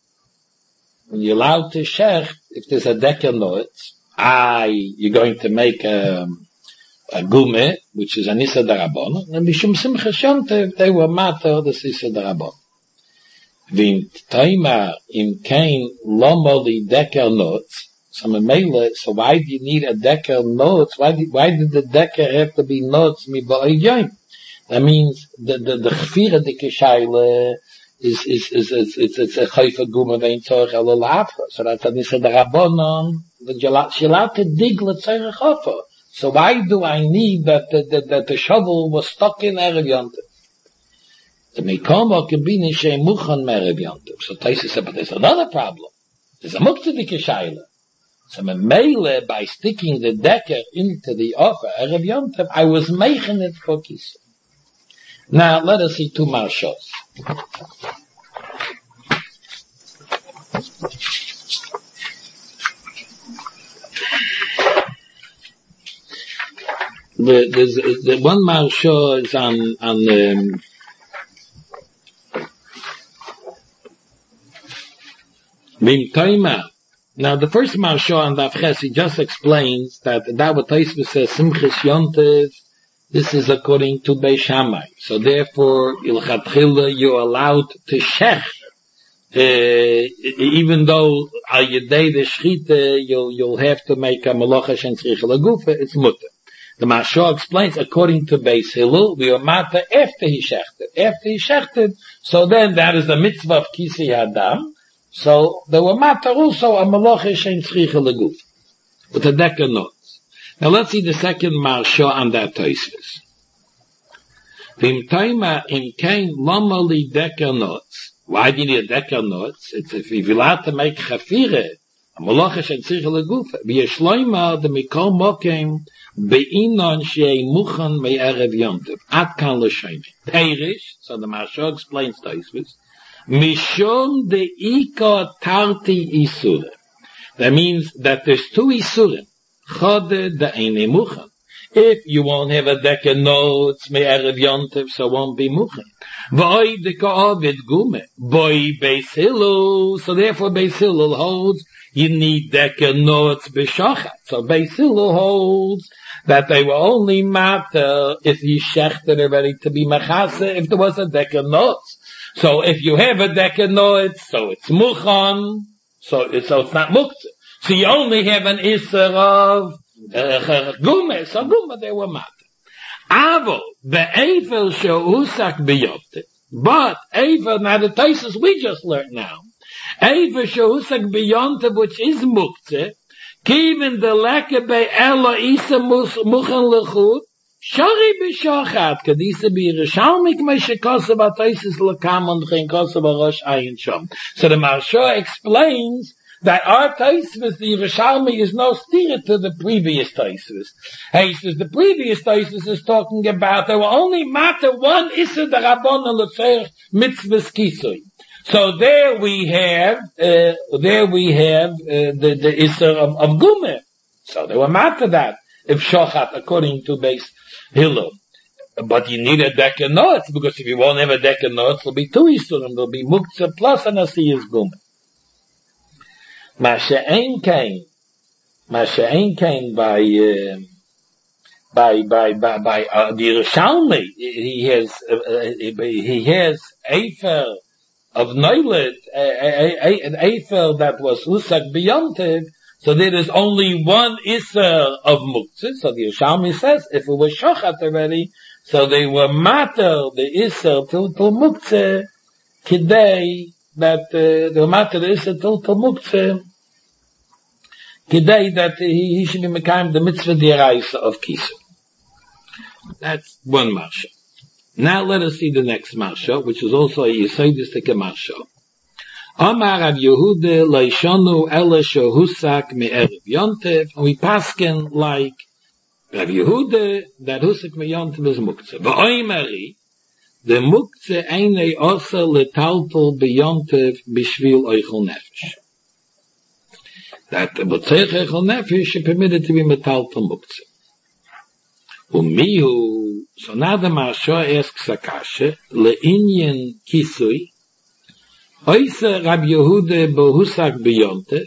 When you're allowed to shecht, if there's a decker notes, you're going to make a gume, which is an Issa Darabon, and Mishum Simchas Yontev, they were matter this Issa Darabon. Vim taima im kain lomoli decker notes. So why do you need a decker notes? Why did the decker have to be notes mi ba'oyim? That means the chfira de keshayle is it's a chayfa guma vein tzorch ela la'afra. So that's an issa darabonon. She allowed to dig l'tzorch chafa. So why do I need that the shovel was stuck in Erev Yontif? The Mekomo can be Nishay Muchan Merev Yontif. So Taisa said, but there's another problem. There's a Muktzedike Shaila. So Memele, by sticking the decker into the offer, Erev Yontif, I was making it for Kisa. Now, let us see two marshals. The one marshal is on Now the first Marsha on Daf Ches, he just explains that what Taisvus says, Simchas Yontev, this is according to Beis Shammai. So therefore, Ilchatchila, you're allowed to shech, even though al yedei the shchita, you'll have to make a malacha shen tzricha lagufa, it's mutter. The Marsha explains, according to Beis Hillel, we are matter after he shechted. After he shechted, so then that is the mitzvah of Kisei Adam. So there were matter also a malacha shein tzricha leguf with a decker notes. Now let's see the second marsha on that Tosfos. Vim taima im kain lomali decker notes. Why do you need a decker notes? It's if you're allowed to make chafire, a malacha shein tzricha leguf. V'yeshloima the mikol mokem beinon shei muchan me'erev yontiv at kan l'shayim. Perish. So the marsha explains Tosfos. Mishum de ika tarti isura. That means that there's two isurim. Chode de eine muchan. If you won't have a decker notes, me erev yontiv, so won't be muchan. V'oi de ka'avid gume. Boi Beis Hillel. So therefore Beis Hillel holds you need decker notes b'shachat. So Beis Hillel holds that they were only matter if you shechted already to be machase, if there was a decker notes. So if you have a decker notes, so it's muchan, so it's not muktzah. So you only have an Isser of Gumeh. So Gumeh, they were matter. Avo, the Eifer Shehusak B'Yontif. But Eifer, now the Taisus we just learned now. Eifer Shehusak B'Yontif, which is Muktzeh, Kivin the Lekebe Ella Isa Muchen Lechut, Shari B'Shachat, Kadisa B'Yerushalmi, K'mei Shekosov HaTaisus L'Kam and Chen Kosov HaRosh Ayin Shom. So the Maharsha explains that our Taisvus, the Yerushalmi, is no steer to the previous Taisvus. He says the previous Taisvus is talking about there will only matter one Issa the Rabbon and L'Tzeich Mitzvahs Kisui. So there we have the Issa of Gumeh. So there will matter that if Shochat according to base Hillel. But you need a decker notes because if you won't have a decker notes, there'll be two Isurim. There'll be Muktzah plus an Asiyas Gumeh. Masha'en came by the Yerushalmi. He has Eifer of Noilet, an Eifer that was Usak B'Yontiv. So there is only one Isser of Muktzah. So the Yerushalmi says if it was Shochat already, so they were matter the Isser till Muktzah Kidei. That the matter is till Muktzeh, Kidei that he should be mekayim the mitzvah d'oraisa of Kisui. That's one marsha. Now let us see the next marsha, which is also a Yesodistic marsha. Amar Rav Yehuda leishonu ela shehusak me'erev Yontif, and we paskin like Rav Yehuda that husak me'yontif is muktzeh. V'oimeri the muktzeh einei osa letaltel b'yontiv b'shvil oichel nefesh. That the b'tzeich oichel nefesh is permitted to be metaltel muktzeh. Umihu, so now the Maharsha asks a kasha, le'inyan kisui, oisa Rab Yehuda b'husak b'yontiv,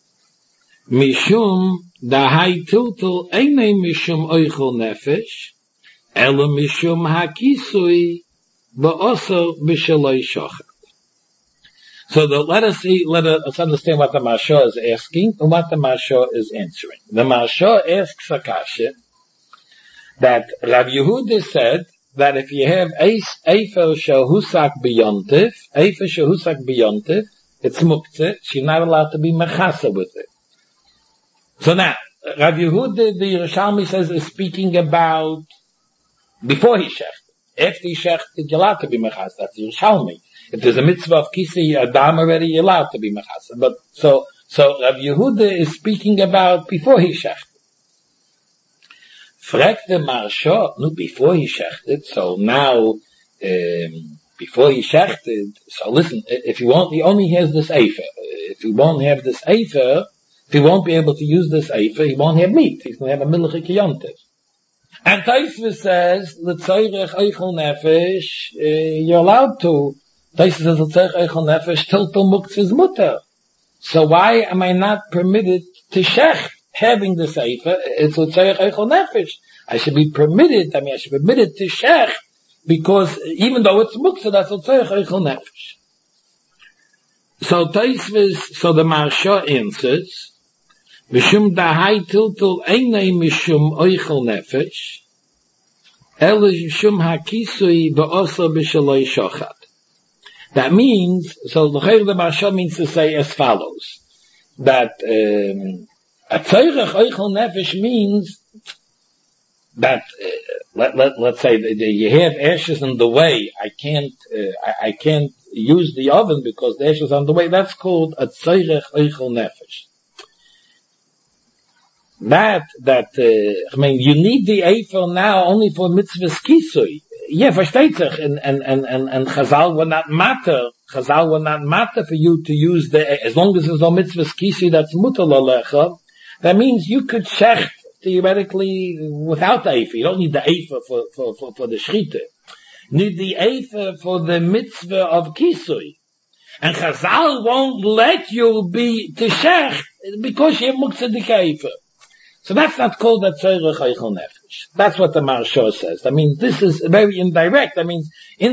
mishum dahai tiltel einei mishum oichel nefesh, ela mishum hakisui, but also b'shaloi shochat. So let us understand what the Maharsha is asking and what the Maharsha is answering. The Maharsha asks a kasha that Rav Yehuda said that if you have Eifer shehusak b'yontif, it's muktzeh, she's not allowed to be mechasa with it. So now, Rav Yehuda, the Yerushalmi says, is speaking about before he shecht. After he shecht, you're allowed to be mechasa. That's Yerushalmi. If there's a mitzvah of kisi adam already, you're allowed to be mechasa. But so Rav Yehuda is speaking about before he shecht. Frek the Maharsha, no, before he shechted. So now, before he shechted. So listen, if you won't, he only has this eifer. If he won't have this eifer, if he won't be able to use this eifer, he won't have meat. He's going to have a milchik yontif. And Taisvus says, l'tzeirech eichel nefesh, you're allowed to. Taisvus says, l'tzeirech eichel nefesh, tiltel muktzis mutter. So why am I not permitted to shech having the eifer? It's l'tzeirech eichel nefesh. I should be permitted to shech, because even though it's muktzah, that's l'tzeirech eichel nefesh. So Taisvus, so the Maharsha answers, Mishum dahai tiltul einei mishum oichel nefesh, ela mishum hakisui ba'osa b'shaloi shochat. That means, so the Maharsha means to say as follows, that a tzeirech oichel nefesh means that let's say that you have ashes in the way. I can't use the oven because the ashes are on the way. That's called a tzeirech oichel nefesh. I mean, you need the eifer now only for mitzvahs kisui. Yeah, versteht sich, and Chazal will not matter. Chazal will not matter for you to use as long as there's no mitzvahs kisui that's mutar l'alecha. That means you could shecht theoretically without the eifer. You don't need the eifer for the shchita. You need the eifer for the mitzvah of kisui. And Chazal won't let you be to shecht because you have muktzah eifer. So that's not called a tzeirech eichel nefesh. That's what the Maharsha says. I mean, this is very indirect. I mean,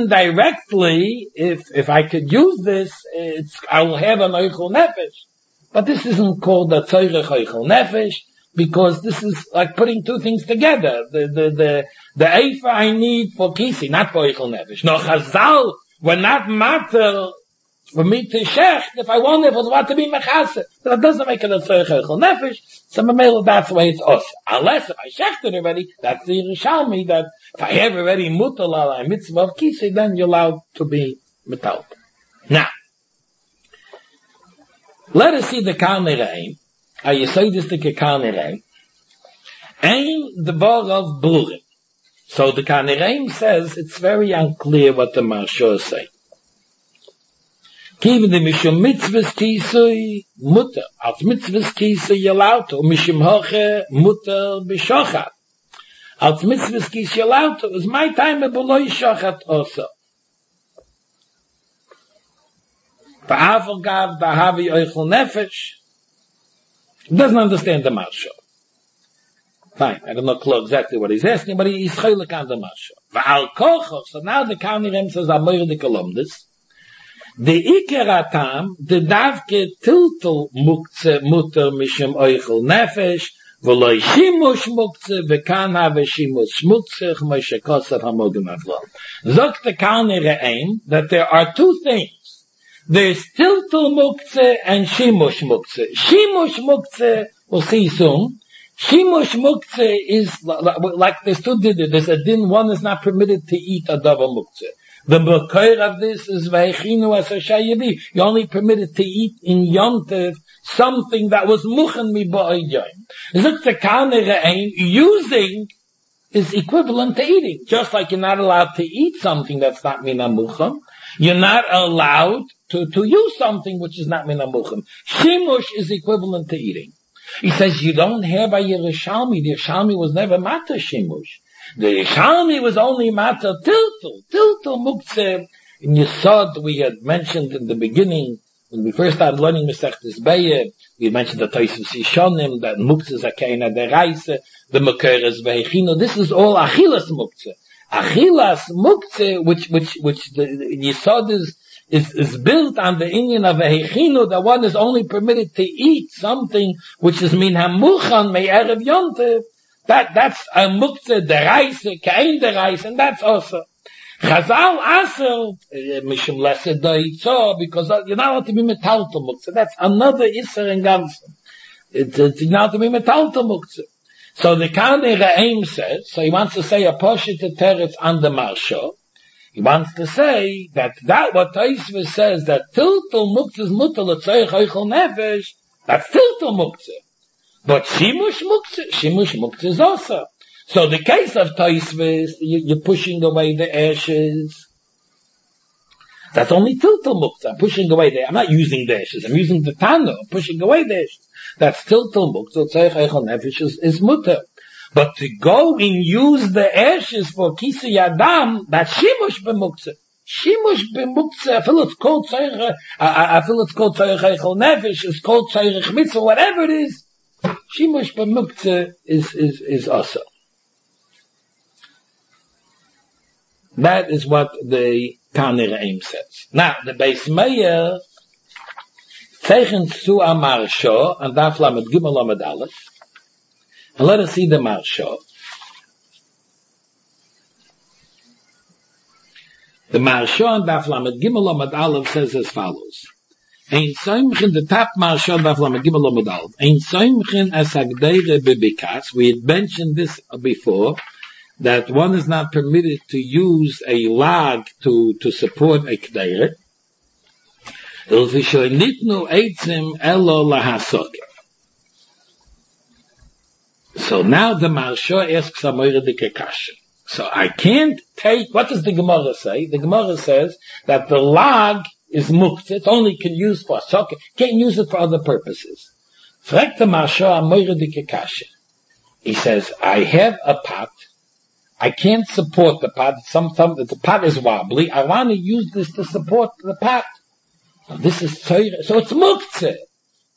indirectly, if I could use this, I will have an eichel nefesh. But this isn't called a Tzorech Eichel Nefesh, because this is like putting two things together. The Eifa I need for Kisi, not for Eichel Nefesh. No, Chazal, we're not matter for me to shech if I want it, what to be mechase. That doesn't make it a Tzorech Eichel Nefesh. So that's the way it's us. Unless if I shechted already, that's the Yerushalmi, that if I have already mutal ala mitzvah of Kisi, then you're allowed to be metal. Now, let us see the Kalnerein. You say this to Kalnerein. And the bar of Brurim. So the Kalnerein says it's very unclear what the Marsha is saying. Kiven the Mishum Mitzvahs Kisui Mutter. Als Mitzvahs Kisui Yalauto. Mishum Hoche Mutter B'Shochat. Als Mitzvahs Kisui Yalauto. Is my time a Beloi Shochat also. V'avel gav b'havi oichel nefesh. He doesn't understand the Marsha. Fine, I don't know exactly what he's asking, but he's chaylik on the Marsha. V'al kocho, so now the Kalnerein says, Amoyer de Kolomdis, the ikeratam, the davke tiltel mukze muter mishim oichel nefesh, v'loi shimush mukze, v'kan have shimush mukze, ch'moshe kosav hamogim avlom. Zok the Kalnerein, that there are two things. There's tiltul muktzeh and shimush muktzeh. Shimush muktzeh, we'll see soon. Shimush muktzeh is like there's two din. There's a din, one is not permitted to eat a davar muktzeh. The mekoir of this is vaychinu asashayabi. You're only permitted to eat in Yom Tov something that was muchen mi ba'oyim. Zuk the Kalnerein, using is equivalent to eating. Just like you're not allowed to eat something that's not mina muchen, you're not allowed to use something which is not min amuchim. Shimush is equivalent to eating. He says you don't have a Yerushalmi. The Yerushalmi was never matter shimush. The Yerushalmi was only matter tiltul muktzeh. In Yesod we had mentioned in the beginning, when we first started learning Masechtas Be'er, we mentioned the Tosfos Yishonim, that muktzeh zakeina deraisa, the mekoros v'hechino. This is all achilas muktzeh. Achilas muktzeh, which the Yesod is built on the Indian of a hechinu, that one is only permitted to eat something which is min hamuchan me'erev yontev. That's a muktzeh deraisa, kein deraisa, and that's also. Chazal asel, mishum lesed doitzo, because you're not allowed to be metaltal muktzeh. That's another isser in Ganzen. It's not allowed to be metaltal muktzeh. So the Kalnerein says, so he wants to say a poshit teretz on the Marsha. He wants to say that what Tosfos says, that tiltul muktzeh is mutter l'tzorech oichel nefesh, that's tiltul muktzeh. But shimush muktzeh is also. So the case of Tosfos, you're pushing away the ashes. That's only tiltul muktzeh. I'm pushing away I'm not using the ashes. I'm using the tano. I'm pushing away the ashes. That's tiltul muktzeh. Tzorech oichel nefesh is mutter. But to go and use the ashes for kisei adam, that's shimush b'muktzeh. Shimush b'muktzeh, I feel it's called tzorech eichel nefesh, it's called tzorech mitzvah, whatever it is. Shimush b'muktzeh is also. That is what the Kalnerein says. Now, the Beis Meir zeichnet zu a Marsha, and daf lamed gimel lamed aleph. And let us see the Marsha. The Marsha on Daf Lamed Gimel Lamed Aleph says as follows. Ein Soimchen, the top Marsha Daf Lamed Gimel Lamed Aleph. Ein Soimchen as Agdeire bebikas. We had mentioned this before, that one is not permitted to use a log to support a Gdeire. Nitnu eitzim elo lahasok. So now the Marsha asks a moire de kekasha. So I can't take, what does the Gemara say? The Gemara says that the log is muktzeh, it only can use for socket, can't use it for other purposes. Fragt the Marsha a moire de kekasha. He says, I have a pot, I can't support the pot, the pot is wobbly, I want to use this to support the pot. Now this is so it's muktzeh.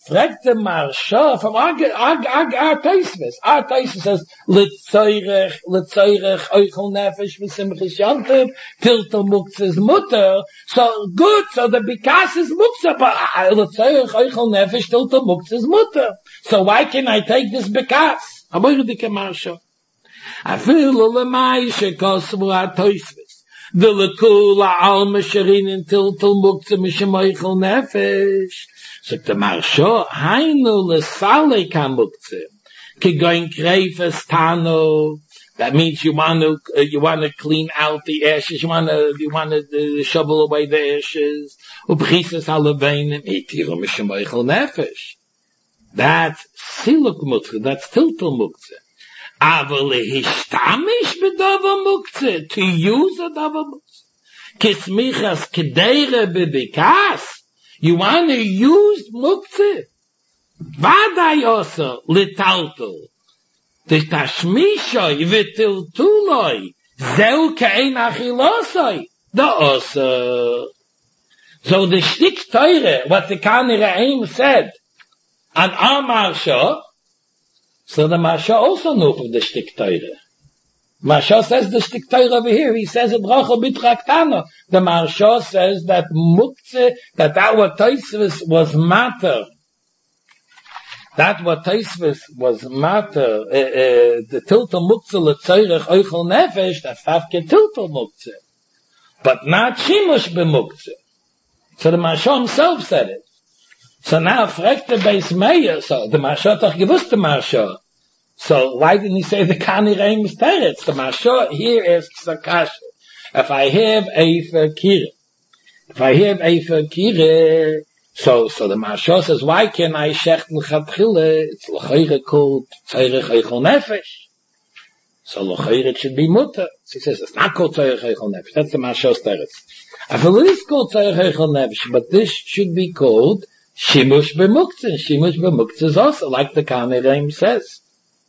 fragt der Marsha from our Taisvis. Our Taisvis says, L'tzoirech, Oichel Nefesh, V'simchis Yontiv, Tiltel Muktzeh's mutter. So good, so the Bikas is Muktzeh, but L'tzoirech, Oichel Nefesh, Tiltel Muktzeh's mutter. So why can I take this Bikas? Aboyudike Marsha. Afilu L'maishe Kosvu our Taisvis. The lekula al mesherin until muktzeh mishem oichel nefesh. So the marsha hainu lesale kamuktzeh. Kigoin kreifes tano. That means you want to clean out the ashes. You want to shovel away the ashes. Ubchises halaveinim itiru mishem oichel nefesh. That's siluk muktzeh. That's tiltul muktzeh. Aber lehishtamish bedava muktzeh, to use a dava muktzeh. Kismichas kedeire bebikas, you want to use muktzeh. Vadai also litaltul. Tishmishoi v'tiltuloi, zeu kein achilosoi. Da also. So the shtik teure, what the Kaniraim said, an Amarsha, so the Marsha also knew of the Shtik Teire. Marsha says the Shtik Teire over here, he says it Bracha Bitraktana. The Marsha says that Muktzeh, that what Taisvis was matter. That what Taisvis was matter, the Tiltel Muktzeh L'Tzoirech Oichel Nefesh, that's Tafke Tiltel Muktzeh. But not Shimush B'Muktzeh. So the Marsha himself said it. So now, fragt the Beis Meir, so the Marsha toch gewusst the Marsha. So why didn't he say the Kaniraim is Teretz? The Marsha here asks the Kasha. If I have Eifer Kire, so the Marsha says, why can I shechten Chatchile? It's L'choire called Tzoirech Oichel Nefesh. So L'choire it should be Mutter. So he says, it's not called Tzoirech Oichel Nefesh. That's the Marsha's Teretz. I feel it is called Tzoirech Oichel Nefesh, but this should be called Shimush b'muktzeh. Shimush b'muktzeh is also like the Kaniraim says.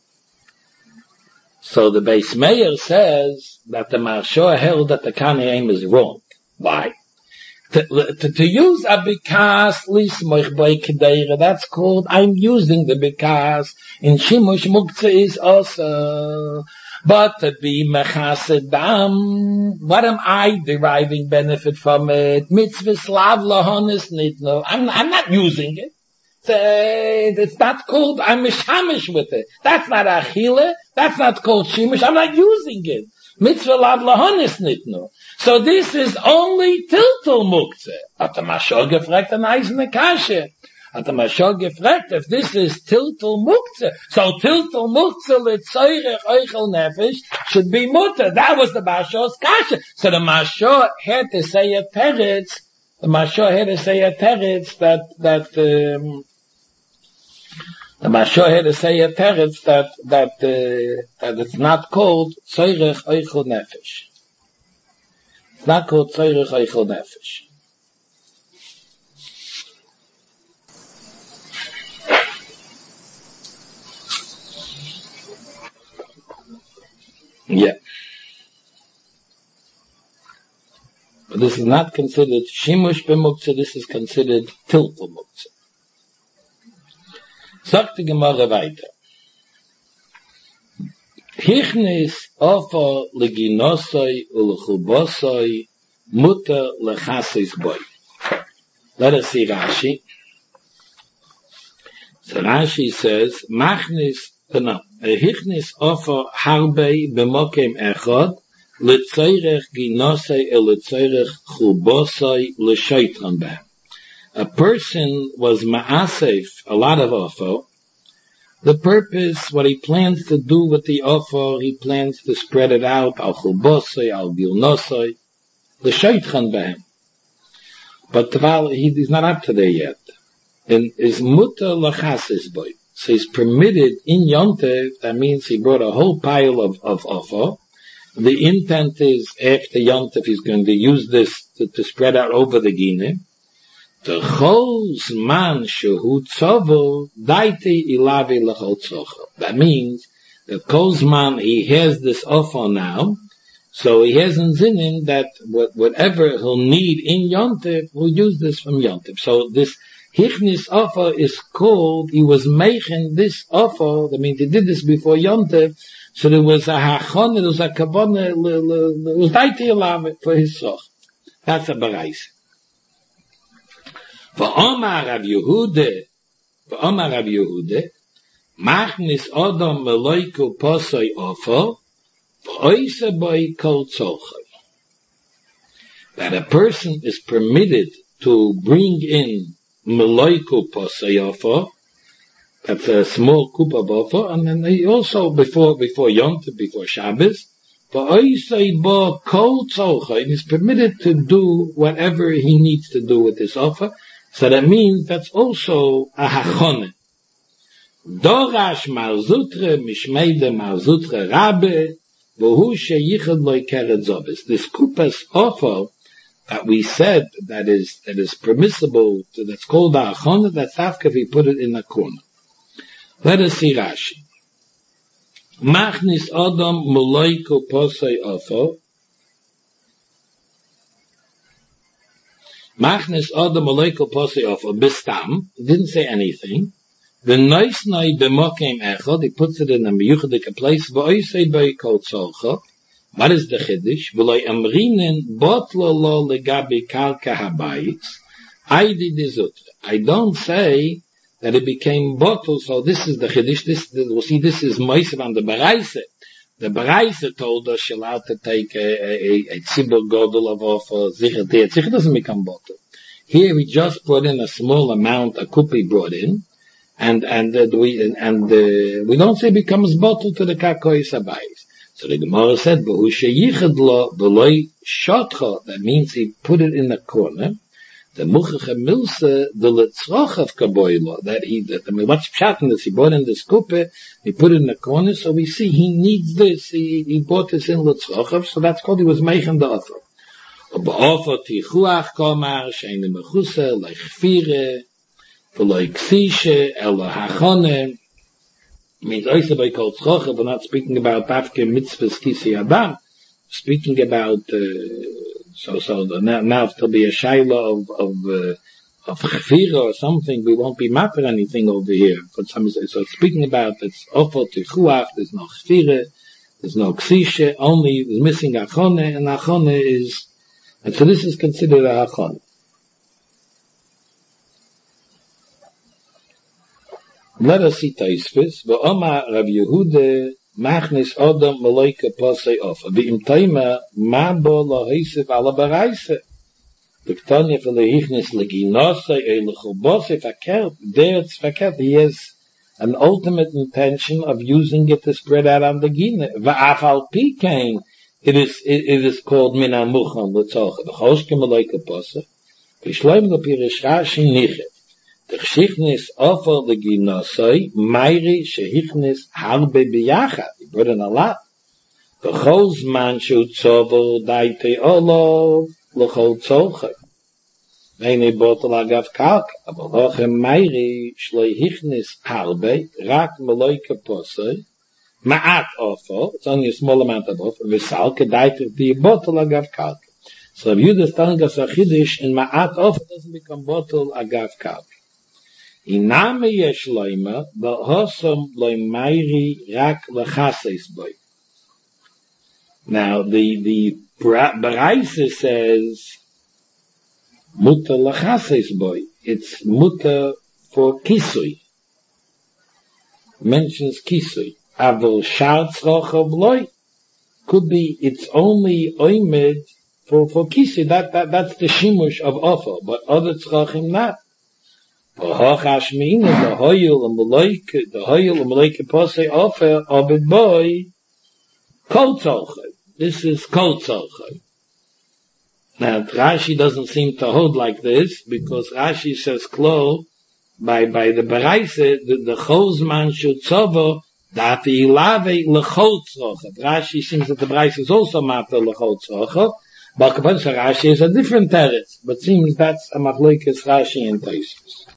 So the Beis Meir says that the Marsha held that the Kaniraim is wrong. Why? To use a bikas lismoich by kedeira, that's called I'm using the bikas. In Shimush muktzeh is also. But to be mechasedam, what am I deriving benefit from it? Mitzvah slav lahonis nitno. I'm not using it. It's not called, I'm mishamish with it. That's not achile. That's not called shimush. I'm not using it. Mitzvah lav lahonis nitno. So this is only tiltul muktzeh. At the Marsha gefragt an eisene kashe. At the Marsha gefragt, if this is tiltul muktzeh, so tiltul muktzeh l'tzoirech oichel nefesh should be mutter. That was the Marsha's kasha. So the Marsha had to say a teretz. The Marsha had to say a teretz that it's not called tzoirech oichel nefesh. It's not called tzoirech oichel nefesh. Yeah. But this is not considered shimush b'muktzeh, this is considered tiltul muktzeh. Sagt die Gemara weiter. Hichnis ofa leginosoi ulechubosoi mutter lechasis boy. Let us see Rashi. So Rashi says, Machnis, Hichnis ofa harbe b'mokem echad letzoirech ginosoi letzoirech chubosoi leshoitran b'hem. A person was ma'asef, a lot of offer. The purpose, what he plans to do with the offer, he plans to spread it out, al chubosoi, al gilnosoi, l'shoitchan b'hem. But he's not up to there yet. And is mutter l'chasis boy. So he's permitted in Yontev, that means he brought a whole pile of offer. The intent is, after Yontev, he's going to use this to spread out over the Gine. The chol zman shehu tzovo daiti ilavi lechol tzocho. That means that kol zman he has this offer now, so he has in zinin that whatever he'll need in Yontif, he'll use this from Yontif. So this Hichnis offer is called, he was making this offer, that means he did this before Yontev, so there was a hachon, there was a kavone, there was daiti alave for his soch. That's a bereis. V'omar Rav Yehuda, machnis odom meloiku posoi offer, v'oise boi kol tzolchoi. That a person is permitted to bring in meloiku posoi offer, that's a small cup of offer, and then he also before Yom Tov, before Shabbos, v'oise bo kol tzolchoi, and is permitted to do whatever he needs to do with this offer. So that means that's also a hachone. Dorash marzutre mishmeide marzutre rabbe v'hu sheyichad loy keret zobes. This kupas offer that we said that is permissible, that's called a hachone, that's after if we put it in a corner. Let us see Rashi. Machnis odom muloiku posei offer. Machnes Adam Aleiko Posei of Bistam, didn't say anything. The nice night b'mokem echad, he puts it in a miyuchadik place, v'oisei b'y kol tzolcha. What is the chiddush? V'loi amrinen botlo lo legabi karka habayis, aidi dizutra. I don't say that it became bottle, so this is the chiddush, we'll see this is moisev on the Baraise. The Baraise told us you're allowed to take a tzibur godel of offer, zicher der. Zicher doesn't become bottle. Here we just put in a small amount, a kupi brought in, and we don't say it becomes bottle to the kakois abayis. So the Gemara said, "B'hu sheyichad lo v'loi shotcha." That means he put it in the corner. The muchacha milse the letzrochav kaboilo, that what's pshat in this? He bought in this kupe, he put it in the corner, so we see he needs this. He bought this in letzrochav, so that's called he was making the offer. Ba'offer tichuach komar shein mechuse leichfire v'loi ksishe elo hachone. Means also by kol tzrochav. We're not speaking about tafke mitzvahs kisi adam. Speaking about so now if there'll be a shayla of chfira or something, we won't be mapping anything over here. So speaking about it's offer to chuach, there's no chfira, there's no ksisha, only is missing achone, and achone is, and so this is considered a achone. Let us see Taisvis. V'omar Rav Yehuda machnis odom meloike posei offer. V'im taima ma bo lo heisef ala baraise. V'ktanya v'lehichnis leginosei eilechubosei fakert. There it's fakert. He has an ultimate intention of using it to spread out on the gine. V'afal pikein. It is called min amuchon l'tzocha. V'choshke meloike posei. V'shloim l'pirish Rashi nichet. The Chichnis offer the Ginosoi, Mairi Shehichnis Harbe Biyachat. He brought in a lot. The Choz Manshu Tzovo Daite Olo L'chol Tzolchay. Meini Botel Agav Kalk. Abolochem Mairi Shleihichnis Harbe Rak Meloike Posoi Ma'at offer. It's only a small amount of offer. V'salke Daite Di Botel Agav Kalk. So if you is telling us a Chiddush in Ma'at offer doesn't become Botel Agav Kalk. Iname yesh loima, ba'hosom loimairi rak lechases boy. Now, the Baraisa says, muta lechases boy. It's muta for kisui. Mentions kisui. Avol shartz rochav loy. Could be, it's only oimed for kisui. That's the shimush of offer, but other tzrochim not. The hoyul and Malaika posei offer obed boy kol tzolchay. This is kol tzolchay. Now Rashi doesn't seem to hold like this because Rashi says klo by the Baraise the chozman should tzovo that ilave lechol tzolchay. Rashi seems that the Baraise is also matter lechol tzolchay. But Rashi is a different teretz, but seems that's a machlokes Rashi and Tosfos.